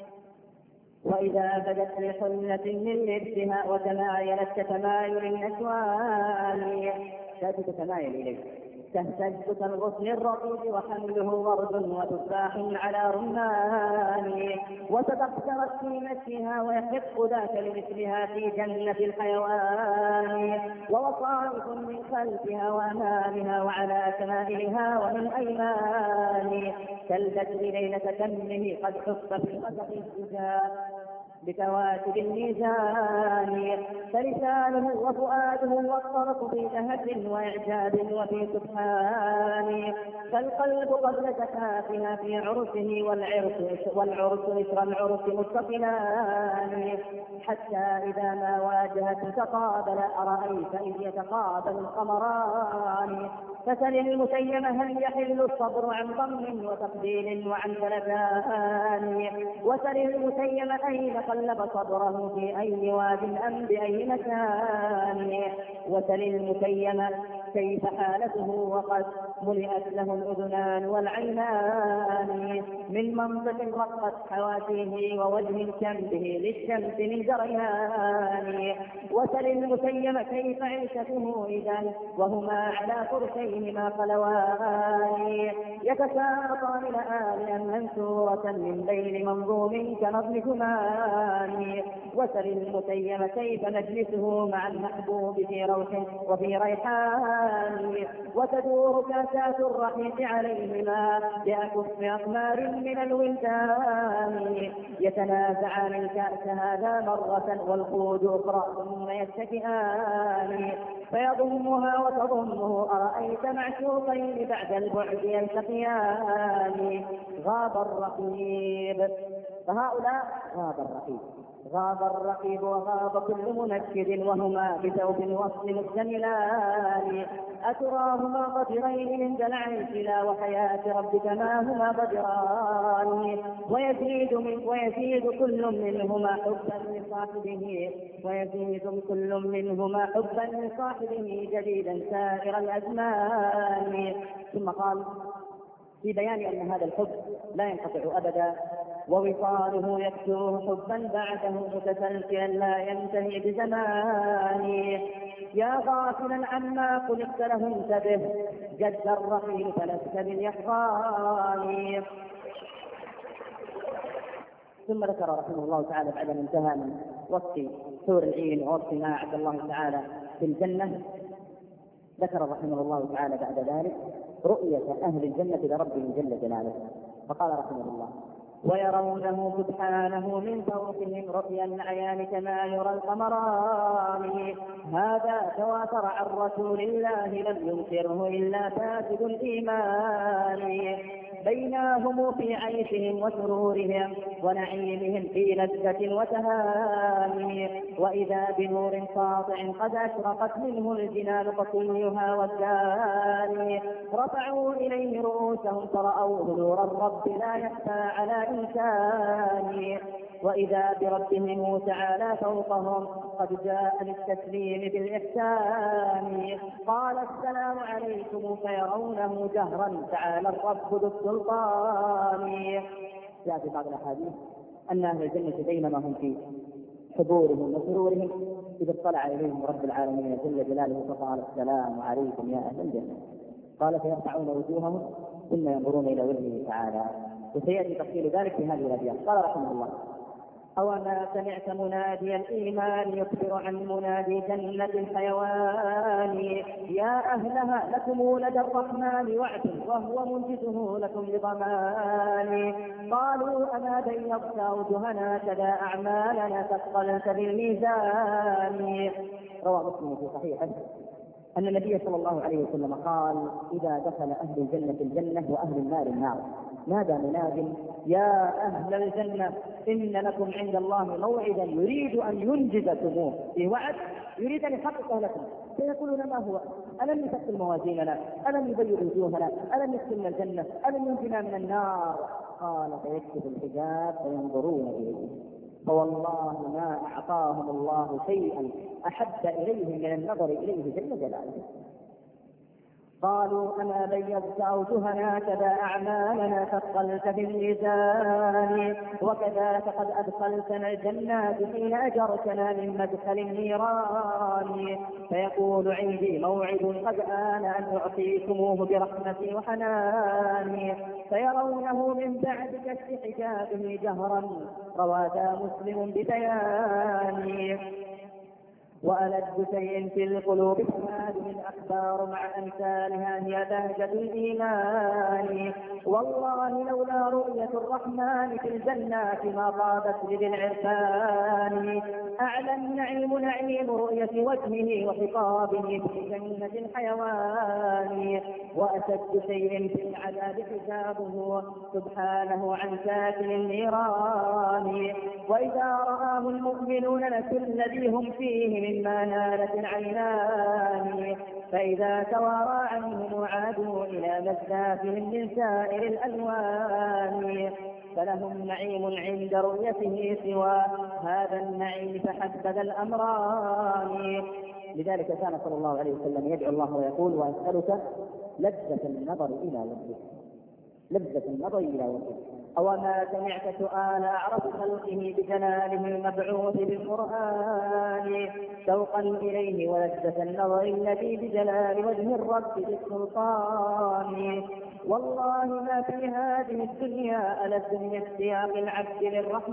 وإذا بدت لحلة من لبسها وتمايلت كتمايل النسوان لا تتمايل إليه تهتز كالغصن الرقيق وحمله ورد وتفاح على رمان وتبخترت في مشيها ويحق ذاك لمثلها في جنة الحيوان ووصائف من خلفها وأمامها وعلى شمائلها ومن أيمان كالبدر ليلة تمه قد حف في غسق الزجاج بكواكب الميزان فلسانه وفؤاده والطرف في لهج وإعجاب وفي سبحان فالقلب قبل زكاتها في عرسه والعرس إثر العرس متصلان حتى إذا ما واجهت تقابل أرأيت إذ يتقابل القمران فسل المسيم هل يحل الصبر عن ضم وتقبيل وعن ثلثان وسل المسيم أين قلب صبره في أي واد أم بأي مكان وسل المسيم كيف حالته وقد ملئت له الأذنان والعينان من منطق رقت حواسيه ووجه كمده للشمس من جريان. وسل المسيم كيف عيشته إذا وهما على فرشيهما خلوان يتساقطان لآلئا منثورة من بين منظوم كنظم ثمان. وسل المسيم كيف مجلسه مع المحبوب في روح وفي ريحان وتدور كاسات الرحيق عليهما بأكف أقمار من الولدان يتنازعان الكأس هذا مرة والخوض أخرى ثم يتكئان فيضمها وتضمه أرأيت معشوقين بعد البعد يلتقيان. غاب الرقيب. فهؤلاء غاب الرقيب وغاب كل منكد وهما بثوب الوصل مكتملان. أتراهما قدرين من دلع لا وحياة ربك ما هما قدران. ويزيد كل منهما حبا لصاحبه جديدا سائر الأزمان. ثم قال في بيان أن هذا الحب لا ينقطع أبدا ووصاله يكثره حبا بعده متسلسلا لا ينتهي بزمان. يا غافلا عما خلقت له انتبه جد الرحيل فلست باليحضان. ثم ذكر رحمه الله تعالى بعد ان انتهى من وصف حور العين ووصف ما أعد الله تعالى في الجنة، ذكر رحمه الله تعالى بعد ذلك رؤية أهل الجنة لربهم جل جلاله، فقال رحمه الله: ويرونه سبحانه من فوقهم رؤيا العيان كما يرى القمران. هذا تواتر عن رسول الله لم ينكره إلا فاسد الإيمان. بيناهم في عيشهم وسرورهم ونعيمهم في لذة وتهاني. وإذا بنور ساطع قد أشرقت منه الجنان قصيها والداني. رفعوا إليه رؤوسهم فرأوه نور الرب لا يخفى على إنسان. وإذا بربهم تعالى فوقهم قد جاء للتسليم بالإحسان. قال: السلام عليكم فيرونه جهرا تعالى الرب ذو السلطان. جاء في بعض الأحاديث أن أهل الجنة بينما هم في حضورهم وسرورهم إذا اطلع إليهم رب العالمين جل جلاله فقال: السلام عليكم يا أهل الجنة. قال: فيرفعون وجوههم ثم ينظرون إلى وجهه تعالى. وسيأتي تفصيل ذلك في هذه الأبيات. قال رحمه الله: أوما سمعت منادي الإيمان يخبر عن منادي جنة الحيوان. يا أهلها لكم لدى الرحمن وعد وهو منجزه لكم بضمان. قالوا: أما بيضت أوجهنا كذا أعمالنا ثقلت بالميزان. روى مسلم في صحيحه أن النبي صلى الله عليه وسلم قال: إذا دخل أهل الجنة الجنة وأهل النار النار نادى مناد: يا أهل الجنة إن لكم عند الله موعدا يريد أن ينجزكموه. في وعد يريد أن يحققه لكم. فيقولون: ما هو؟ ألم يثقل موازيننا؟ ألم يبيض وجوهنا؟ ألم يدخلنا الجنة؟ ألم ينجنا من النار؟ قال: فيكشف الحجاب فينظرون إليه فوالله ما أعطاهم الله شيئا أحب إليهم من النظر إليه جل جلاله. قالوا: أما بيضت أوجهنا كذا أعمالنا ثقلت بالميزان. وكذاك قد أدخلتنا الجنات حين أجرتنا من مدخل النيران. فيقول: عندي موعد قد آن أن أعطيكموه برحمتي وحناني. فيرونه من بعد كشف حجابه جهرا. روى مسلم ببيان. وألد شيء في القلوب هذه الأخبار مع أمثالها هي بهجة الإيمان. والله لولا رؤية الرحمن في الجنات ما طابت لذي العرفان. أعلى النعيم نعيم رؤية وجهه وخطابه في جنة الحيوان. وأشد شيء في العذاب حسابه سبحانه عن ساكن النيران. وإذا رآه المؤمنون لكل الذي هم فيه مما نالت العينان. فإذا توارى عنهم وعادوا إلى مزدافهم من سائر الألوان. فلهم نعيم عند رؤيته سوى هذا النعيم فحبذ الأمران. لذلك كان صلى الله عليه وسلم يدعو الله ويقول: وأسألك لذة النظر إلى وجهه، لذة النظر إلى وجهه. أوما سمعت سؤال أعرف خلقه بجلاله المبعوث بالقرآن شوقا إليه ولذة النظر الذي بجلال وجه الرب بالسلطان. والله ما في هذه الدنيا ألذ من اشتياق العبد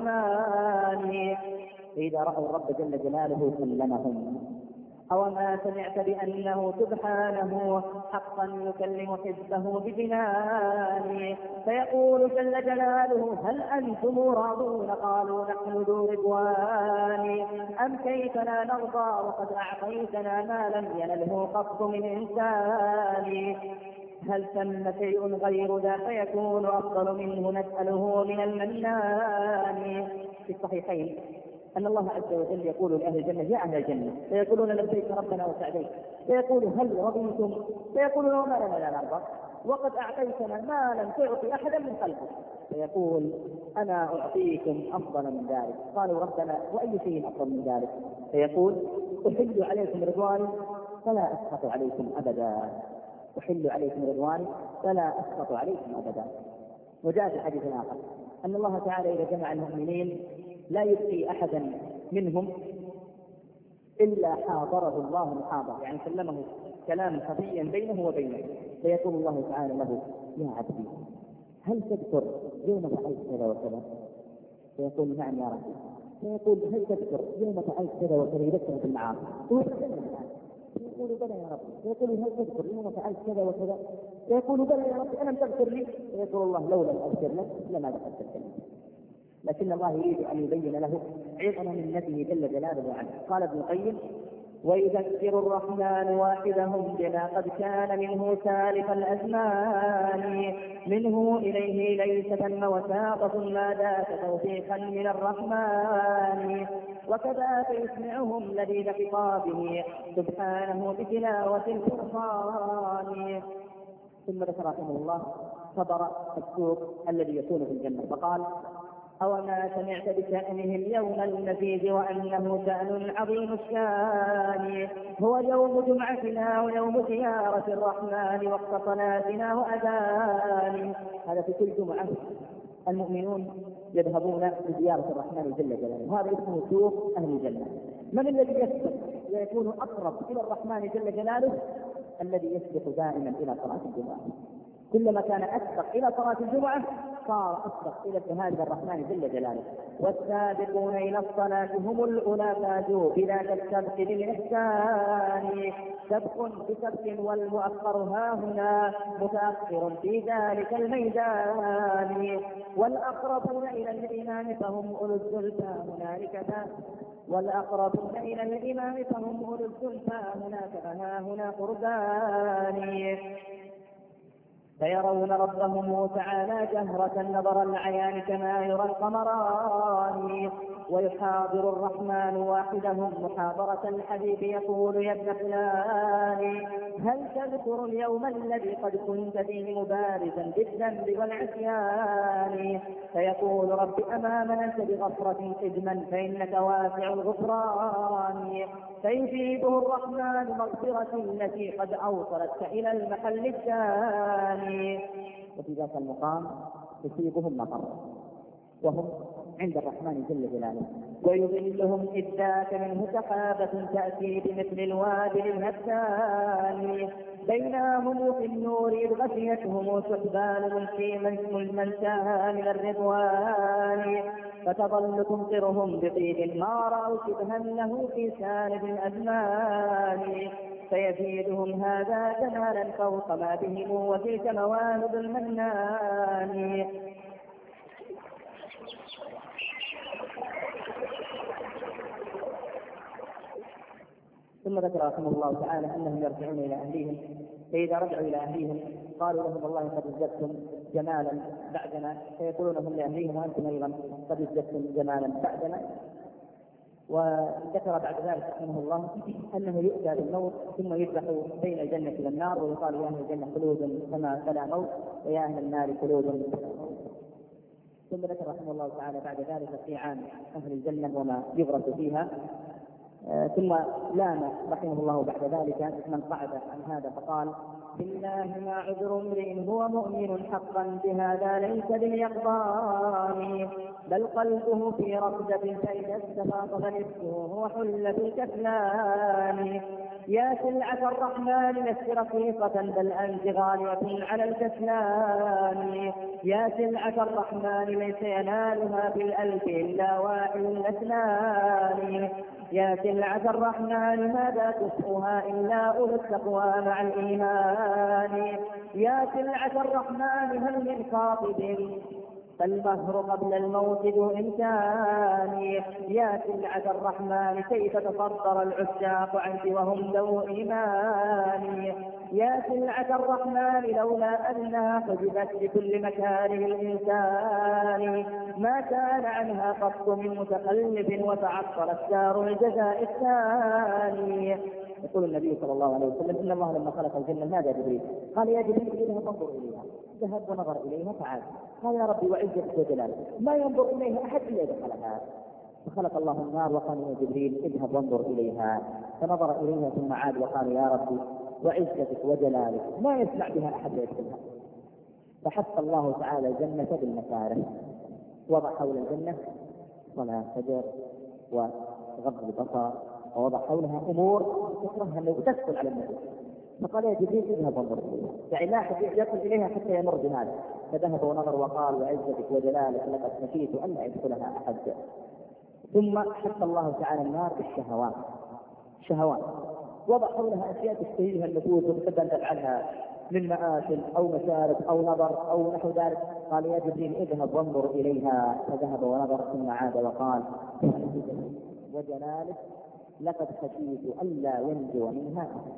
للرحمن إذا رأوا الرب جل جلاله سلمهم. أوما سمعت بأنه سبحانه حقا يكلم حزبه بجنان فيقول جل جلاله هل أنتم راضون؟ قالوا نحن ذو رضوان. أم كيف لا نرضى وقد أعطيتنا ما لم ينله قط من إنسان؟ هل ثم شيء غير ذا فيكون أفضل منه نسأله من المنان. في الصحيحين أن الله عز وجل يقول لأهل الجنة يا أهل الجنة فيقولون لبيك ربنا وسعديك، فيقول هل رضيتم؟ فيقولون وما لنا لا نرضى وقد أعطيتنا ما لم تعطي أحدا من خلقك. فيقول أنا أعطيكم أفضل من ذلك. قالوا ربنا وأي شيء أفضل من ذلك؟ فيقول أحل عليكم رضواني فلا أسخط عليكم أبدا، أحل عليكم رضواني فلا أسخط عليكم أبدا. وجاء في الحديث الآخر أن الله تعالى إذا جمع المؤمنين لا يبقي أحدا منهم إلا حاضره الله محاضر، يعني كلمه كلام خفيا بينه وبينه. فيقول الله تعالى له يا عبدي هل تذكر يوم فعلت كذا وكذا؟ فيقول نعم يا ربي. فيقول هل تذكر يوم فعلت كذا وكذا؟ يذكر بالمعاصي. فيقول بلى يا ربي. فيقول هل تذكر يوم فعلت كذا وكذا؟ فيقول بلى يا ربي ألم تذكر لي؟ فيقول الله لو لم أذكر لك لما دخلت الجنة. لكن الله يريد أن يبين له عظم منته جل جلاله عنه. قال ابن القيم ويذكر الرحمن واحدهم بما قد كان منه سالف الأزمان منه إليه ليس ثم وساقة ما ذاك توفيقا من الرحمن وكذاك يسمعهم لذيذ خطابه سبحانه بتلاوة القرآن. ثم ذكر رحمه الله خبر السوق الذي يكون في الجنة فقال أوما سمعت بشأنهم يوم المزيد وأنه شأن عظيم الشان هو يوم جمعتنا ويوم زيارة الرحمن وقت صلاتنا وأذان. هذا في كل جمعة المؤمنون يذهبون لزيارة الرحمن جل جلاله، وهذا اسمه سوق أهل الجنة. من الذي يسبق ويكون أقرب إلى الرحمن جل جلاله؟ الذي يسبق دائما إلى صلاة الجمعة. كلما كان أسبق إلى صلاة الجمعة صار أسبق إلى الذهاب إلى الرحمن جل جلاله. والسابقون إلى الصلاة هم الأولى فازوا بذاك السبق بالإحسان سبق بسبق والمؤخر هاهنا متأخر في ذلك الميدان والأقربون إلى الإمام فهم أولو الزلفى هنالك والأقربون إلى الإمام فهم أولو الزلفى هناك فهاهنا قربان فيرون ربهم تعالى جهرة نظر العيان كما يرى القمران ويحاضر الرحمن واحدهم محاضرة الحبيب يقول يا ابن فلان هل تذكر اليوم الذي قد كنت فيه مبارزا بالذنب والعصيان فيقول رب أما مننت بغفرة قدما فإنك واسع الغفران فيجيبه الرحمن مغفرة التي قد أوصلتك إلى المحل الثاني. وفي ذاك المقام يصيبهم مطر وهم عند الرحمن جل جلاله ويظلهم إذ ذاك منه سحابة تأتي بمثل الوابل الهتان بينهم في النور إذ غشيتهم سحبان من شاء من الرضوان فتظل تمطرهم بطيب ما رأوا شبها له في سالب الأزمان فيزيدهم هذا جمالا فوق ما بهم وتلك مواهب المنان. ثم ذكر رحمه الله تعالى أنهم يرجعون إلى أهليهم فإذا رجعوا إلى أهليهم قالوا لهم والله قد ازددتم جمالا بعدنا فيقولون هم لأهليهم وأنتم أيضا قد ازددتم جمالا بعدنا. وذكر بعد ذلك رحمه الله أنه يؤتى بالموت ثم يذبح بين الجنة والنار ويقال يا أهل الجنة خلود كما فلا موت ويا أهل النار خلود. ثم ذكر رحمه الله تعالى بعد ذلك في عام أهل الجنة وما يغرس فيها ثم لام رحمه الله بعد ذلك من قعد عن هذا فقال: بالله ما عذر امرئ هو مؤمن حقا بهذا ليس باليقظان، بل قلبه في رقدة فإذا استفاق فنفسه هو حل في الكسلان. يا سلعة الرحمن لست رقيقة بل أنت غالية على الكسلان. يا سلعة الرحمن ليس ينالها في الألف إلا واحد الاثنان. يا سلعة الرحمن ماذا تسقها إلا أولو التقوى مع الإيمان. يا سلعة الرحمن هل من خاطب فالمهر قبل الموت ذو إمكان. يا سلعة الرحمن كيف تصدر العشاق عنك وهم ذو إيمان. يا سلعة الرحمن لولا أنها حجبت بكل مكاره الإنسان ما كان عنها قط من متقلب وتعطل الدار الجزاء الثاني. يقول النبي صلى الله عليه وسلم: إن الله لما خلق الجنة نادى جبريل قال: يا جبريل إليها فانظر إليها. ذهب ونظر إليها تعالى قال: يا ربي وعزتك وجلالك ما ينظر إليها أحد إلا دخلها. فخلق الله النار وقال يا جبريل اذهب وانظر إليها، فنظر إليها ثم عاد وقال: يا ربي وعزتك وجلالك ما يسمع بها أحد يدخلها. فحث الله تعالى الجنة بالمكاره، وضع حول الجنة صلاة فجر وغض البصر، ووضع حولها أمور تكرهها أنه تدخل على النبي. فقال: يا جبريل اذهب وانظر إليها، يعني لا أحد يدخل إليها حتى يمر بهذا. فذهب ونظر وقال: وعزتك وجلالك لقد خشيت أن لا يدخلها أحد. ثم حث الله تعالى النار بالشهوات، شهوات وضع حولها أشياء تشتهيها النفوس وتحب أن تفعلها من مآكل أو مشارب أو نظر أو نحو ذلك. قال: يا جبريل اذهب وانظر إليها. فذهب ونظر ثم عاد وقال: وجلالك لقد خشيت ألا ينجو منها أحد.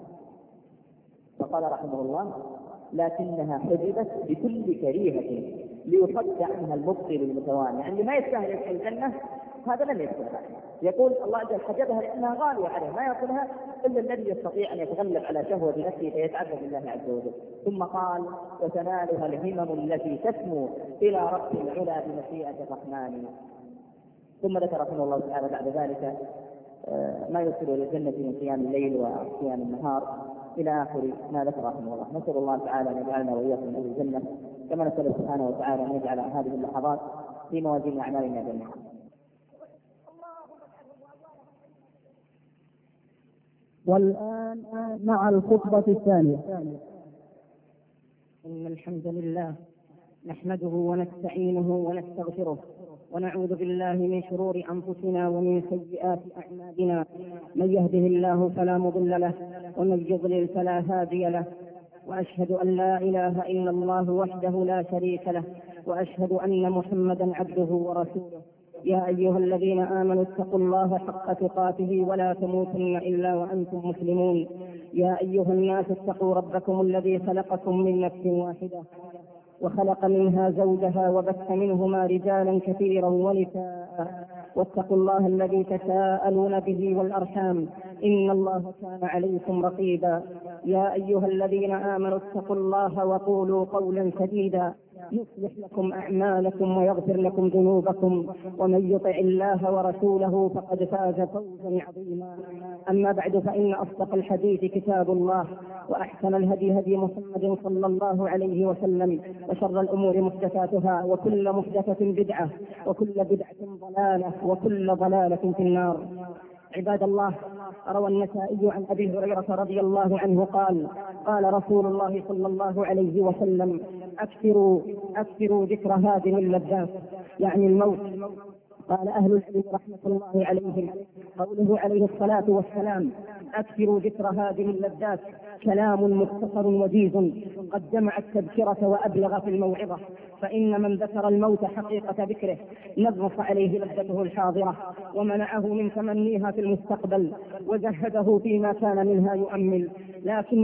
فقال رحمه الله: لكنها حجبت بكل كريهة ليصد عنها المبطل المتواني، يعني ما يستاهل يدخل الجنة هذا لم يدخلها. يقول الله عز وجل: حجبها لأنها غالية عليه ما يدخلها إلا الذي يستطيع أن يتغلب على شهوة نفسه فيتعبد بالله عز وجل. ثم قال: وتنالها الهمم التي تسمو إلى رب العلا بمشيئة الرحمن. ثم ذكر رحمه الله تعالى بعد ذلك ما يوصل إلى الجنة من قيام الليل وقيام النهار إلى آخر ما ذكر رحمه الله. نسأل الله تعالى أن يجعلنا وإياكم من أهل الجنة، كما نسأل سبحانه وتعالى أن يجعل هذه اللحظات في موازين أعمالنا جميعا. والآن مع الخطبة الثانية. إن الحمد لله نحمده ونستعينه ونستغفره ونعوذ بالله من شرور أنفسنا ومن سيئات أعمالنا. من يهده الله فلا مضل له ومن يضلل فلا هادي له. وأشهد أن لا إله إلا الله وحده لا شريك له، وأشهد أن محمدا عبده ورسوله. يا أيها الذين آمنوا اتقوا الله حق تقاته ولا تموتن إلا وأنتم مسلمون. يا أيها الناس اتقوا ربكم الذي خلقكم من نفس واحدة وخلق منها زوجها وبث منهما رجالا كثيرا ونساء، واتقوا الله الذي تساءلون به والأرحام إن الله كان عليكم رقيبا. يا أيها الذين آمنوا اتقوا الله وقولوا قولا سديدا يصلح لكم أعمالكم ويغفر لكم ذنوبكم، ومن يطع الله ورسوله فقد فاز فوزا عظيما. أما بعد، فإن أصدق الحديث كتاب الله، وأحسن الهدي هدي محمد صلى الله عليه وسلم، وشر الأمور محدثاتها، وكل محدثة بدعة، وكل بدعة ضلالة، وكل ضلالة في النار. عباد الله، روى النسائي عن أبي هريرة رضي الله عنه قال: قال رسول الله صلى الله عليه وسلم: أكثروا ذكر هذه اللذات، يعني الموت. قال أهل العلم رحمة الله عليهم: قوله عليه الصلاة والسلام أكثروا ذكر هذه اللذات كلام مختصر وجيز قد جمع التذكرة وأبلغ في الموعظة، فإن من ذكر الموت حقيقة ذكره نغص عليه لذته الحاضرة ومنعه من تمنيها في المستقبل وزهده فيما كان منها يؤمل. ولكن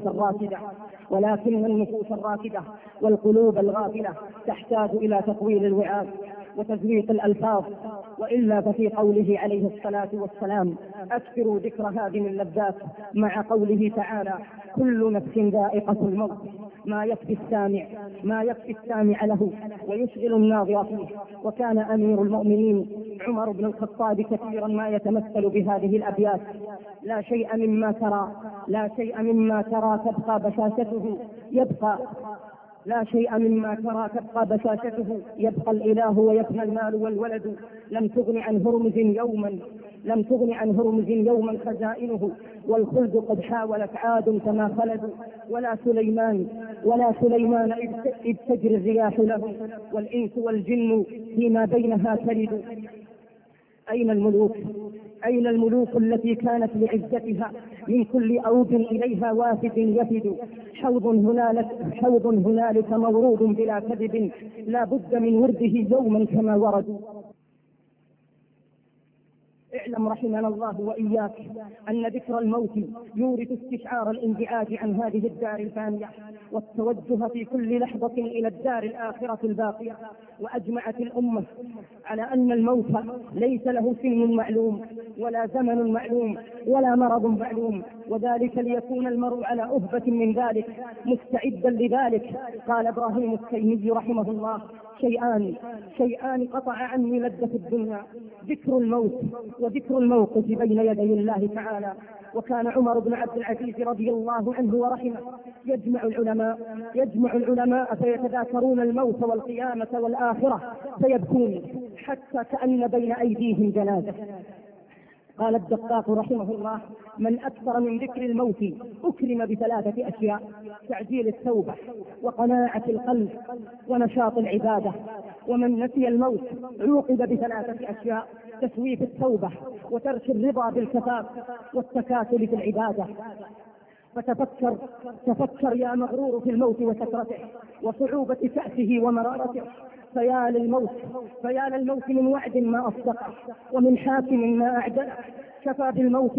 النفوس الراكدة والقلوب الغافلة تحتاج إلى تطويل الوعاء وتزويق الألفاظ، وإلا ففي قوله عليه الصلاة والسلام أكثروا ذكر هذه اللذات مع قوله تعالى كل نفس ذائقة الموت ما يكفي السامع له ويشغل الناظر فيه. وكان أمير المؤمنين عمر بن الخطاب كثيرا ما يتمثل بهذه الأبيات: لا شيء مما ترى تبقى بشاشته لا شيء مما ترى تبقى بشاشته، يبقى الإله ويفنى المال والولد. لم تغن عن هرمز يوما خزائنه، والخلد قد حاولت عاد فما خلدوا. ولا سليمان إذ تجري الرياح له، والإنس والجن فيما بينها تلد. أين الملوك التي كانت لعزتها من كل أوب إليها وافد يفد؟ حوض هنالك مورود بلا كذب، لا بد من ورده يوما كما وردوا. اعلم رحمنا الله وإياك أن ذكر الموت يورث استشعار الانبعاج عن هذه الدار الفانية، والتوجه في كل لحظة إلى الدار الآخرة الباقية. وأجمعت الأمة على أن الموت ليس له سن معلوم ولا زمن معلوم ولا مرض معلوم، وذلك ليكون المرء على أهبة من ذلك مستعدا لذلك. قال إبراهيم التيمي رحمه الله: شيئان قطع عني لذة الدنيا، ذكر الموت وذكر الموقف بين يدي الله تعالى. وكان عمر بن عبد العزيز رضي الله عنه ورحمه يجمع العلماء فيتذاكرون الموت والقيامة والآخرة فيبكون حتى كأن بين أيديهم جنازة. قال الدقاق رحمه الله: من أكثر من ذكر الموت أكرم بثلاثة أشياء: تعجيل التوبة، وقناعة القلب، ونشاط العبادة. ومن نسي الموت عوقب بثلاثة أشياء: تسويف التوبة، وترك الرضا بالكفاف، والتكاسل في العبادة. فتفكر يا مغرور في الموت وسكرته وصعوبة كأسه ومرارته. فيا للموت من وعد ما أصدقه، ومن حاكم ما أعدله. كفى بالموت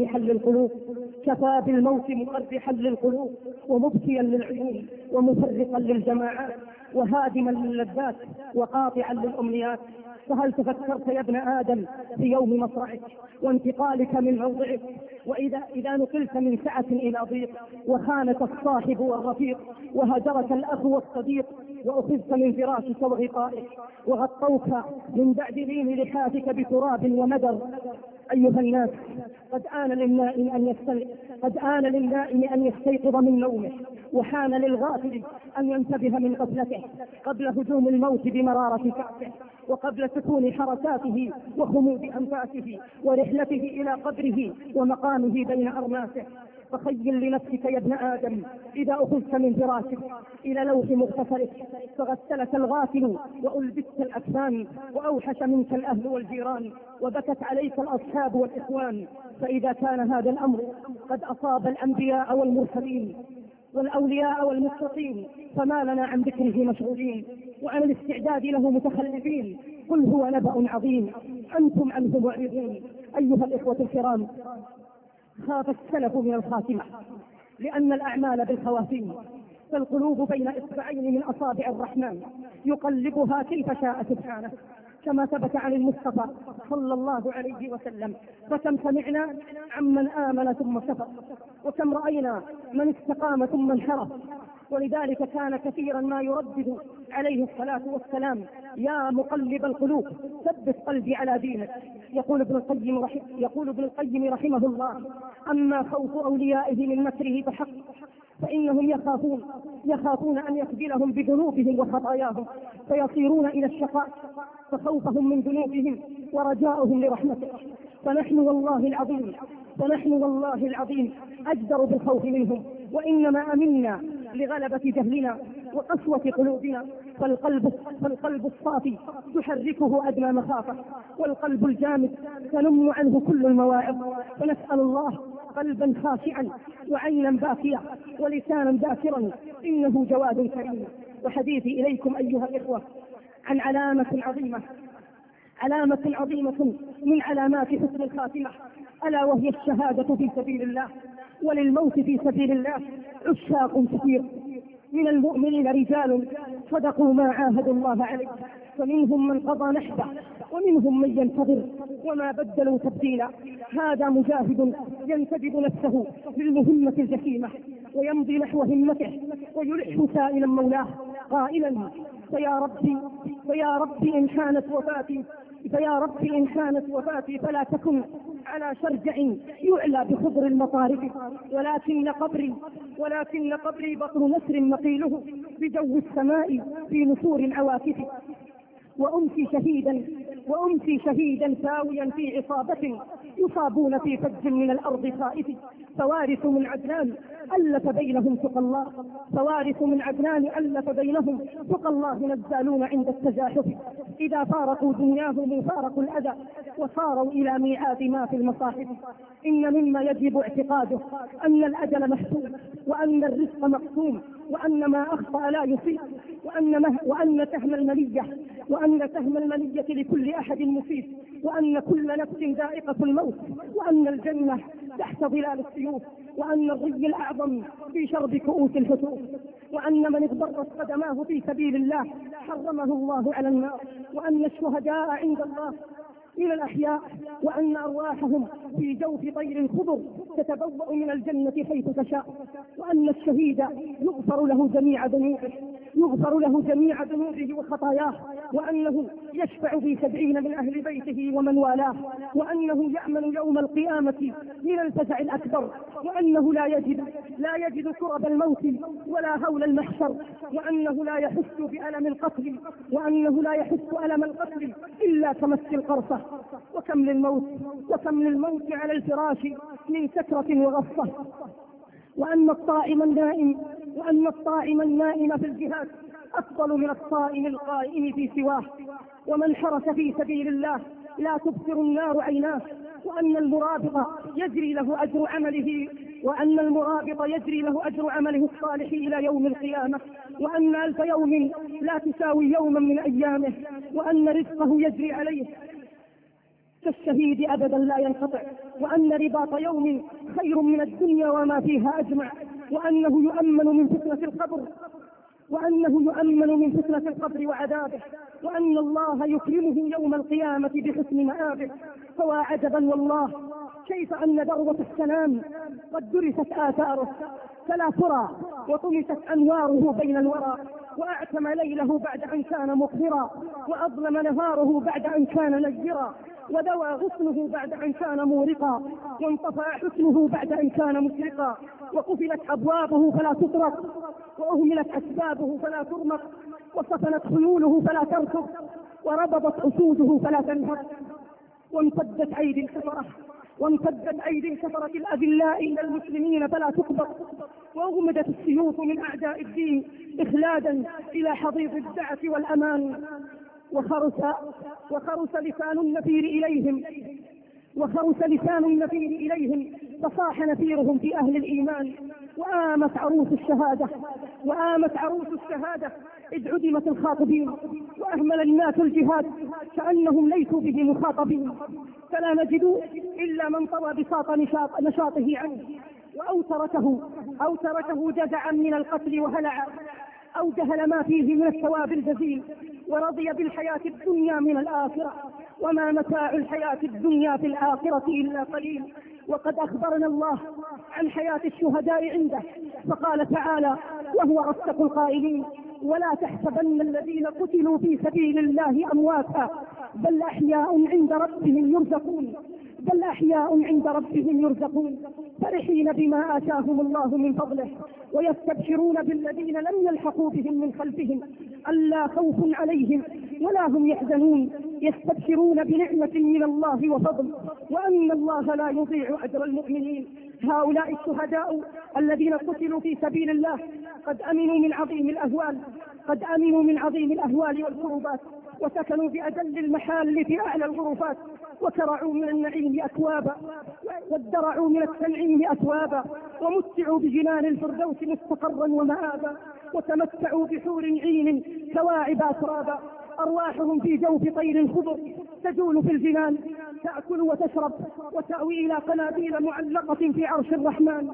مقرحا للقلوب ومبكيا للعيون ومفرقا للجماعات وهادما للذات وقاطعا للأمنيات. فهل تفكرت يا ابن آدم في يوم مصرعك وانتقالك من موضعك، وإذا نقلت من سعة إلى ضيق، وخانك الصاحب والرفيق، وهجرك الأخ والصديق، وأخذت من فراشك وغطائك، وغطوك من بعد لين لحافك بتراب ومدر. أيها الناس، قد آن للنائم أن يستيقظ من نومه، وحان للغافل أن ينتبه من غفلته قبل هجوم الموت بمرارة كأسه، وقبل سكون حركاته وخمود أنفاسه، ورحلته إلى قبره ومقامه بين أرماسه. فخيل لنفسك يا ابن آدم إذا أخذت من فراشك إلى لوح مغتسلك، فغسلك الغافل وألبست الأكفان، وأوحش منك الأهل والجيران، وبكت عليك الأصحاب والإخوان. فإذا كان هذا الأمر قد أصاب الأنبياء والمرسلين والأولياء والمتقين، فما لنا عن ذكره مشغولين وعن الاستعداد له متخلفين؟ قل هو نبأ عظيم أنتم عنه معرضون. أيها الإخوة الكرام، خاف السلف من الخاتمة، لأن الأعمال بالخواتيم، فالقلوب بين إصبعين من أصابع الرحمن يقلبها كيف شاء سبحانه، كما ثبت عن المصطفى صلى الله عليه وسلم. فكم سمعنا عمن آمن ثم كفر، وكم رأينا من استقام ثم انحرف. ولذلك كان كثيرا ما يردد عليه الصلاة والسلام: يا مقلب القلوب ثبت قلبي على دينك. يقول ابن القيم رحمه الله: أما خوف أوليائه من مكره فحق، فإنهم يخافون أن يخذلهم بذنوبهم وخطاياهم فيصيرون إلى الشقاء، فخوفهم من ذنوبهم ورجاؤهم لرحمته. فنحن والله العظيم أجدر بالخوف منهم، وإنما أمنا لغلبة جهلنا وقسوة قلوبنا. فالقلب الصافي تحركه أدنى مخافة، والقلب الجامد تنم عنه كل المواعظ. فنسأل الله قلبا خاشعا وعينا باكية ولسانا ذاكرا، إنه جواد كريم. وحديثي إليكم أيها الإخوة عن علامة عظيمة من علامات حسن الخاتمة، ألا وهي الشهادة في سبيل الله. وللموت في سبيل الله عشاق كثير من المؤمنين، رجال صدقوا ما عاهدوا الله عليه، فمنهم من قضى نحبه ومنهم من ينتظر وما بدلوا تبديلا. هذا مجاهد ينتدب نفسه للمهمة الجسيمة ويمضي نحو همته ويلح سائلا مولاه قائلا: فيا ربي إن حانت وفاتي فلا تكن على شرجع يعلى بخضر المطارف، ولكن قبري بطن نسر مقيله بجو السماء في نسور العواكف. وأمسي شهيدا ساويا في عصابة يصابون في فج من الأرض خائف. فوارث من عدنان ألف بينهم تقى الله نزالون عند التزاحف. إذا فارقوا دنياهم فارقوا الأذى وصاروا إلى ميعاد ما في المصاحف. إن مما يجب اعتقاده أن الأجل محسوب وأن الرزق مقسوم وأن ما أخطأ لا يصيب وأن سهم المنية لكل أحد مصيب وأن كل نفس ذائقة الموت وأن الجنة تحت ظلال السيوف وأن الري الأعظم في شرب كؤوس الفتوح وأن من اغبرت قدماه في سبيل الله حرمه الله على النار وأن الشهداء عند الله من الأحياء وأن أرواحهم في جوف طير خضر تتبوأ من الجنة حيث تشاء وأن الشهيد يغفر له جميع ذنوبه وخطاياه وأنه يشفع في 70 من أهل بيته ومن والاه وأنه يأمن يوم القيامة من الفزع الأكبر وأنه لا يجد كرب الموت ولا هول المحشر وأنه لا يحس بألم القتل إلا كمس القرصة. وكم للموت على الفراش من سكرة وغصة. وأن الطاعم النائم في الجهاد أفضل من الصائم القائم في سواه. ومن حرس في سبيل الله لا تبصر النار عيناه. وأن المرابط يجري له أجر عمله الصالح إلى يوم القيامة. وأن 1000 يوم لا تساوي يوما من أيامه. وأن رزقه يجري عليه كالشهيد أبدا لا ينقطع. وأن رباط يوم خير من الدنيا وما فيها أجمع. وأنه يؤمن من فتنة القبر وعذابه. وأن الله يكرمه يوم القيامة بحسن مآبه. فوا عجبا والله كيف أن ذروة السلام قد درست آثاره فلا ترى وطمست أنواره بين الورى. وأعتم ليله بعد أن كان مقهرا وأظلم نهاره بعد أن كان نجرا. ودوى غصنه بعد أن كان مورقا وانطفأ حسنه بعد أن كان مسرقا. وقفلت أبوابه فلا تطرق وأهملت أسبابه فلا ترمق. وصفنت خيوله فلا تركض وربضت أسوده فلا تنهض. وامتدت أيدي الكفرة الأذلاء إلى المسلمين فلا تقبض. وأغمدت السيوف من أعداء الدين إخلادا إلى حضيض الدعة والأمان. وخرس لسان النفير إليهم فصاح نفيرهم في أهل الإيمان. وآمت عروس الشهادة إذ عدمت الخاطبين وأهمل الناس الجهاد كأنهم ليسوا به مخاطبين. فلا نجد إلا من طوى بساط نشاطه عنه أو تركه جزعا من القتل وهلعا أو جهل ما فيه من الثواب الجزيل ورضي بالحياة الدنيا من الآخرة. وما متاع الحياة الدنيا في الآخرة إلا قليل. وقد أخبرنا الله عن حياة الشهداء عنده فقال تعالى وهو أصدق القائلين: ولا تحسبن الذين قتلوا في سبيل الله أمواتا بل أحياء عند ربهم يرزقون فرحين بما آتاهم الله من فضله ويستبشرون بالذين لم يلحقوا بهم من خلفهم ألا خوف عليهم ولا هم يحزنون يستبشرون بنعمة من الله وفضل وأن الله لا يضيع أجر المؤمنين. هؤلاء الشهداء الذين قتلوا في سبيل الله قد أمنوا من عظيم الأهوال والكربات وسكنوا بأجل المحال في أعلى الغرفات وكرعوا من النعيم أكوابا وادرعوا من التنعيم أثوابا ومتعوا بجنان الفردوس مستقرا ومآبا وتمتعوا بحور عين كواعب أترابا. أرواحهم في جوف طير خضر تجول في الجنان تأكل وتشرب وتأوي إلى قناديل معلقة في عرش الرحمن.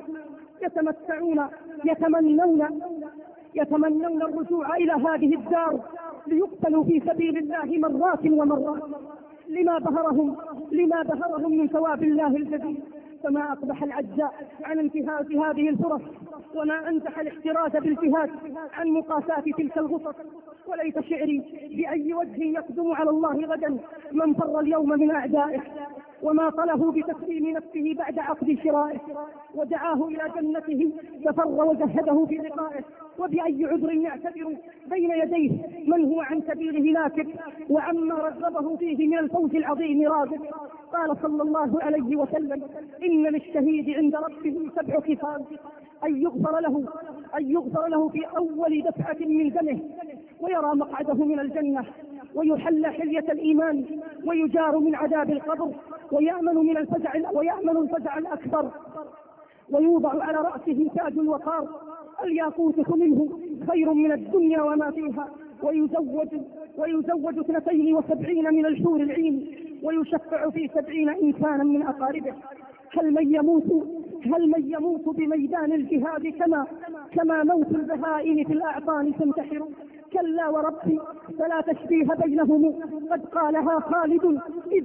يتمنون الرجوع إلى هذه الدار ليقتلوا في سبيل الله مرات ومرات لما بهرهم من ثواب الله الجزيل. فما أقبح العجاء عن انتهاز هذه الفرص، وما أنجح الاحتراز بالجهاد عن مقاساة تلك الغصص. وليت شعري بأي وجه يقدم على الله غدا من فر اليوم من أعدائه، وما طله بتسليم نفسه بعد عقد شرائه، ودعاه إلى جنته ففر وجهده في لقائه. وبأي عذر يعتذر بين يديه من هو عن سبيله ناكب، وعما رغبه فيه من الفوز العظيم راغب. قال صلى الله عليه وسلم: إن للشهيد عند ربه 7 خصال: أن يغفر له في أول دفعة من دمه، ويرى مقعده من الجنة، ويحل حلية الإيمان، ويجار من عذاب القبر، ويأمن الفزع الأكبر، ويوضع على رأسه تاج الوقار، الياقوت منه خير من الدنيا وما فيها، ويزوج 72 من الحور العين، ويشفع في 70 إنسانا من أقاربه. هل من يموت بميدان الجهاد كما موت البهائم في الأعطان تنتحر؟ كلا وربي فلا تشبيه بينهم، قد قالها خالد إذ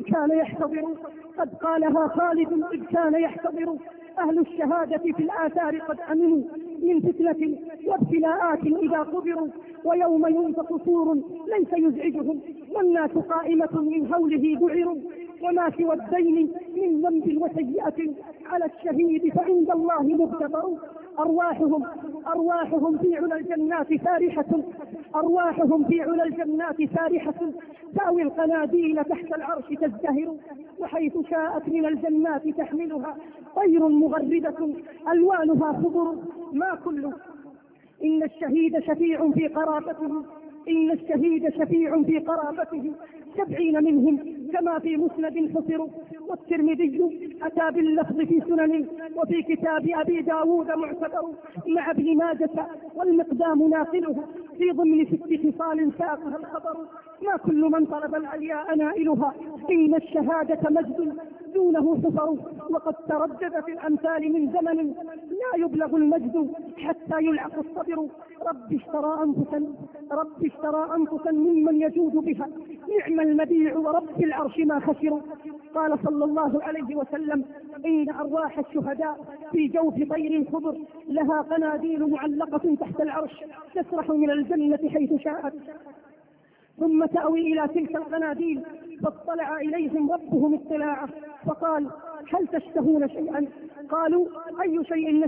كان يحتضر. أهل الشهادة في الآثار قد أمنوا من فتنة وابتلاءات إذا قبروا، ويوم ينفخ صور ليس يزعجهم، والناس قائمة من هوله ذعروا. وما سوى الدين من ذنب وسيئة على الشهيد فعند الله مغتفر. أرواحهم في علا الجنات سارحة، تأوي القناديل تحت العرش تزدهر، وحيث شاءت من الجنات تحملها طير مغردة ألوانها خضر. ما كل إن الشهيد شفيع في قرابته 70 منهم كما في مسند حصر. والترمذي أتى باللفظ في سنن، وفي كتاب أبي داود معتبر، مع ابن ماجة والمقدام ناقله في ضمن 6 خصال ساقها الخبر. ما كل من طلب العلياء نائلها، إن الشهادة مجد دونه حفر. وقد تردد في الأمثال من زمن لا يبلغ المجد حتى يلعق الصبر. رب اشترى أنفسا ممن يجود بها، نعم المبيع ورب العرش ما خسر. قال صلى الله عليه وسلم: إن أرواح الشهداء في جوف طير خضر، لها قناديل معلقة تحت العرش تسرح من الجنة حيث شاءت، ثم تأوي إلى تلك القناديل. فاطلع إليهم ربهم اطلاعه، فقال: هل تشتهون شيئا؟ قالوا: أي شيء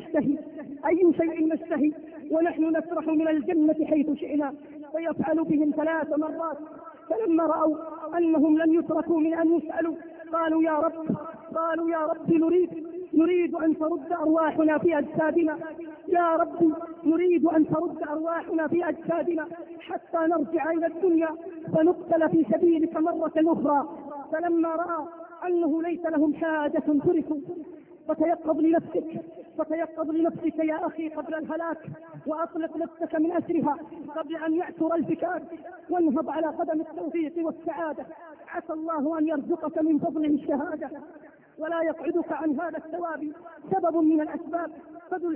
نشتهي ونحن نسرح من الجنة حيث شئنا. فيفعل بهم 3 مرات، فلما رأوا أنهم لم يتركوا من أن يسألوا قالوا: يا رب نريد أن ترد أرواحنا في أجسادنا، يا رب نريد أن ترد أرواحنا في أجسادنا حتى نرجع إلى الدنيا فنقتل في سبيلك مرة أخرى. فلما رأى أنه ليس لهم حاجة تركوا. فتيقظ لنفسك يا أخي قبل الهلاك، وأطلق نفسك من أسرها قبل أن يعثر الفكاك، وانهض على قدم التوفيق والسعادة. عسى الله أن يرزقك من فضله الشهادة، ولا يقعدك عن هذا الثواب سبب من الأسباب. فذو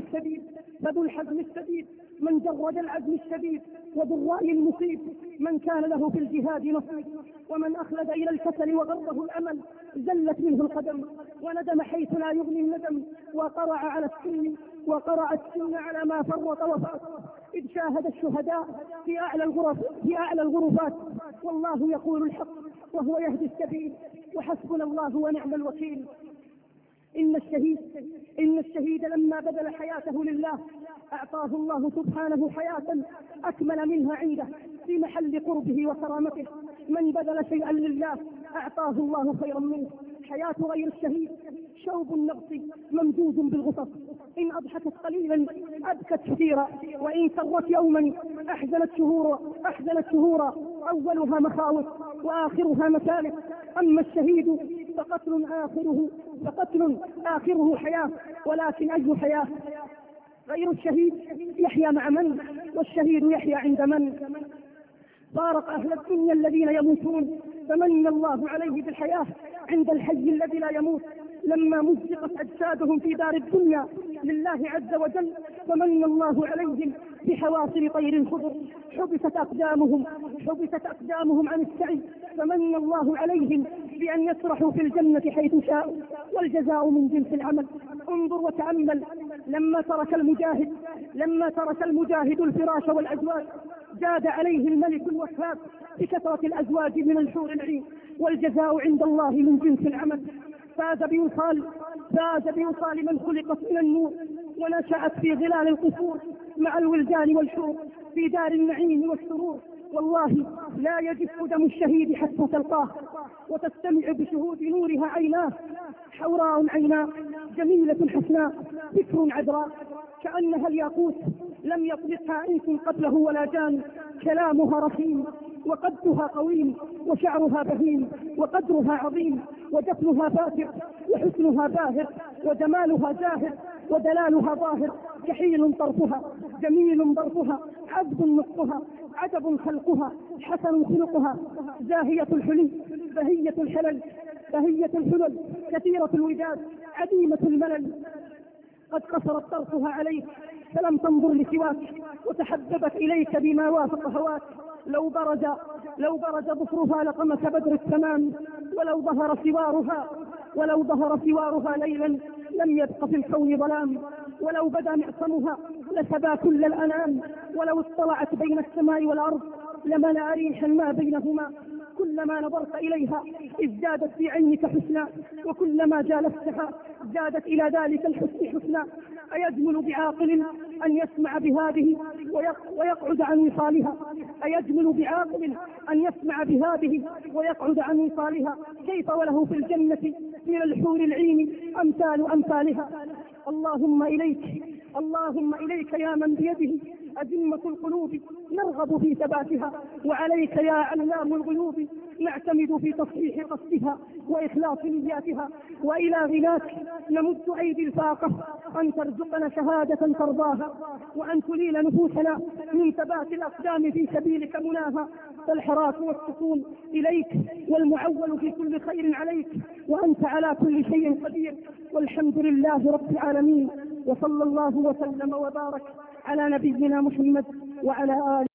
الحزم السديد من جرد العزم الشديد، وذو الرأي المصيب من كان له في الجهاد نصيب. ومن أخلد إلى الكسل وغره الأمل زلت منه القدم، وندم حيث لا يغني الندم، وقرع السن على ما فرط وفات. إذ شاهد الشهداء في أعلى الغرفات، والله يقول الحق وهو يهدي السبيل، وحسبنا الله ونعم الوكيل. إن الشهيد لما بذل حياته لله أعطاه الله سبحانه حياة أكمل منها عنده في محل قربه وكرامته. من بذل شيئا لله أعطاه الله خيرا منه. حياة غير الشهيد شوب النغص ممزوج بالغصص، إن أضحكت قليلا أبكت كثيرا، وإن سرت يوما أحزنت شهورا. أولها مخاوف وآخرها مسالك. أما الشهيد فقتل آخره حياة، ولكن أي حياة؟ غير الشهيد يحيا مع من؟ والشهيد يحيا عند من؟ فارق أهل الدنيا الذين يموتون، فمن الله عليه بالحياة عند الحي الذي لا يموت. لما مزقت أجسادهم في دار الدنيا لله عز وجل، فمن الله عليهم بحواصل طير خضر. حبست أقدامهم عن السعي، فمن الله عليهم بأن يسرحوا في الجنة حيث شاءوا، والجزاء من جنس العمل. انظر وتأمل، لما ترك المجاهد الفراش والأزواج، جاد عليه الملك الوهاب بكثرة الأزواج من الحور العين، والجزاء عند الله من جنس العمل. فاز بوصال من خلقت من النور ونشأت في ظلال القصور مع الولدان والحور في دار النعيم والسرور. والله لا يجف دم الشهيد حتى تلقاه، وتستمع بشهود نورها عيناه، حوراء عيناه جميلة حسناء بكر عذراء كأنها الياقوت، لم يطلقها إنس قبله ولا جان. كلامها رحيم وقدها قويم، وشعرها بهيم وقدرها عظيم، ودفنها فاتر وحسنها باهر، وجمالها زاهر ودلالها ظاهر. جحيل طرفها جميل ظرفها، عذب نطقها عجب خلقها، حسن خلقها، زاهية الحلي بهية الحلل، كثيرة الوداد عديمة الملل. قد قصرت طرفها عليك فلم تنظر لسواك، وتحببت إليك بما وافق هواك. لو برز ظفرها لقمك بدر التمام، ولو ظهر سوارها ليلا لم يبق في الكون ظلام. ولو بدا معصمها لسبى كل الأنام، ولو اطلعت بين السماء والأرض لملأ ريحا ما بينهما. كلما نظرت إليها ازدادت في عينك حسنا، وكلما جالستها زادت إلى ذلك الحسن حسنا. أيجمل بعاقل أن يسمع بهذه ويقعد عن وصالها؟ أيجمل بعاقل أن يسمع بهذه ويقعد عن وصالها؟ كيف وله في الجنة من الحور العين أمثالها. اللهم إليك يا من بيده أزمة القلوب نرغب في ثباتها، وعليك يا علام الغيوب نعتمد في تصحيح قصدها وإخلاص نياتها. وإلى غناك نمد أيدي الفاقة أن ترزقنا شهادة ترضاها، وأن تليل نفوسنا من ثبات الأقدام في سبيلك مناها. فالحراك والسكون إليك، والمعول في كل خير عليك، وأنت على كل شيء قدير. والحمد لله رب العالمين، وصلى الله وسلم وبارك على نبينا محمد وعلى آله.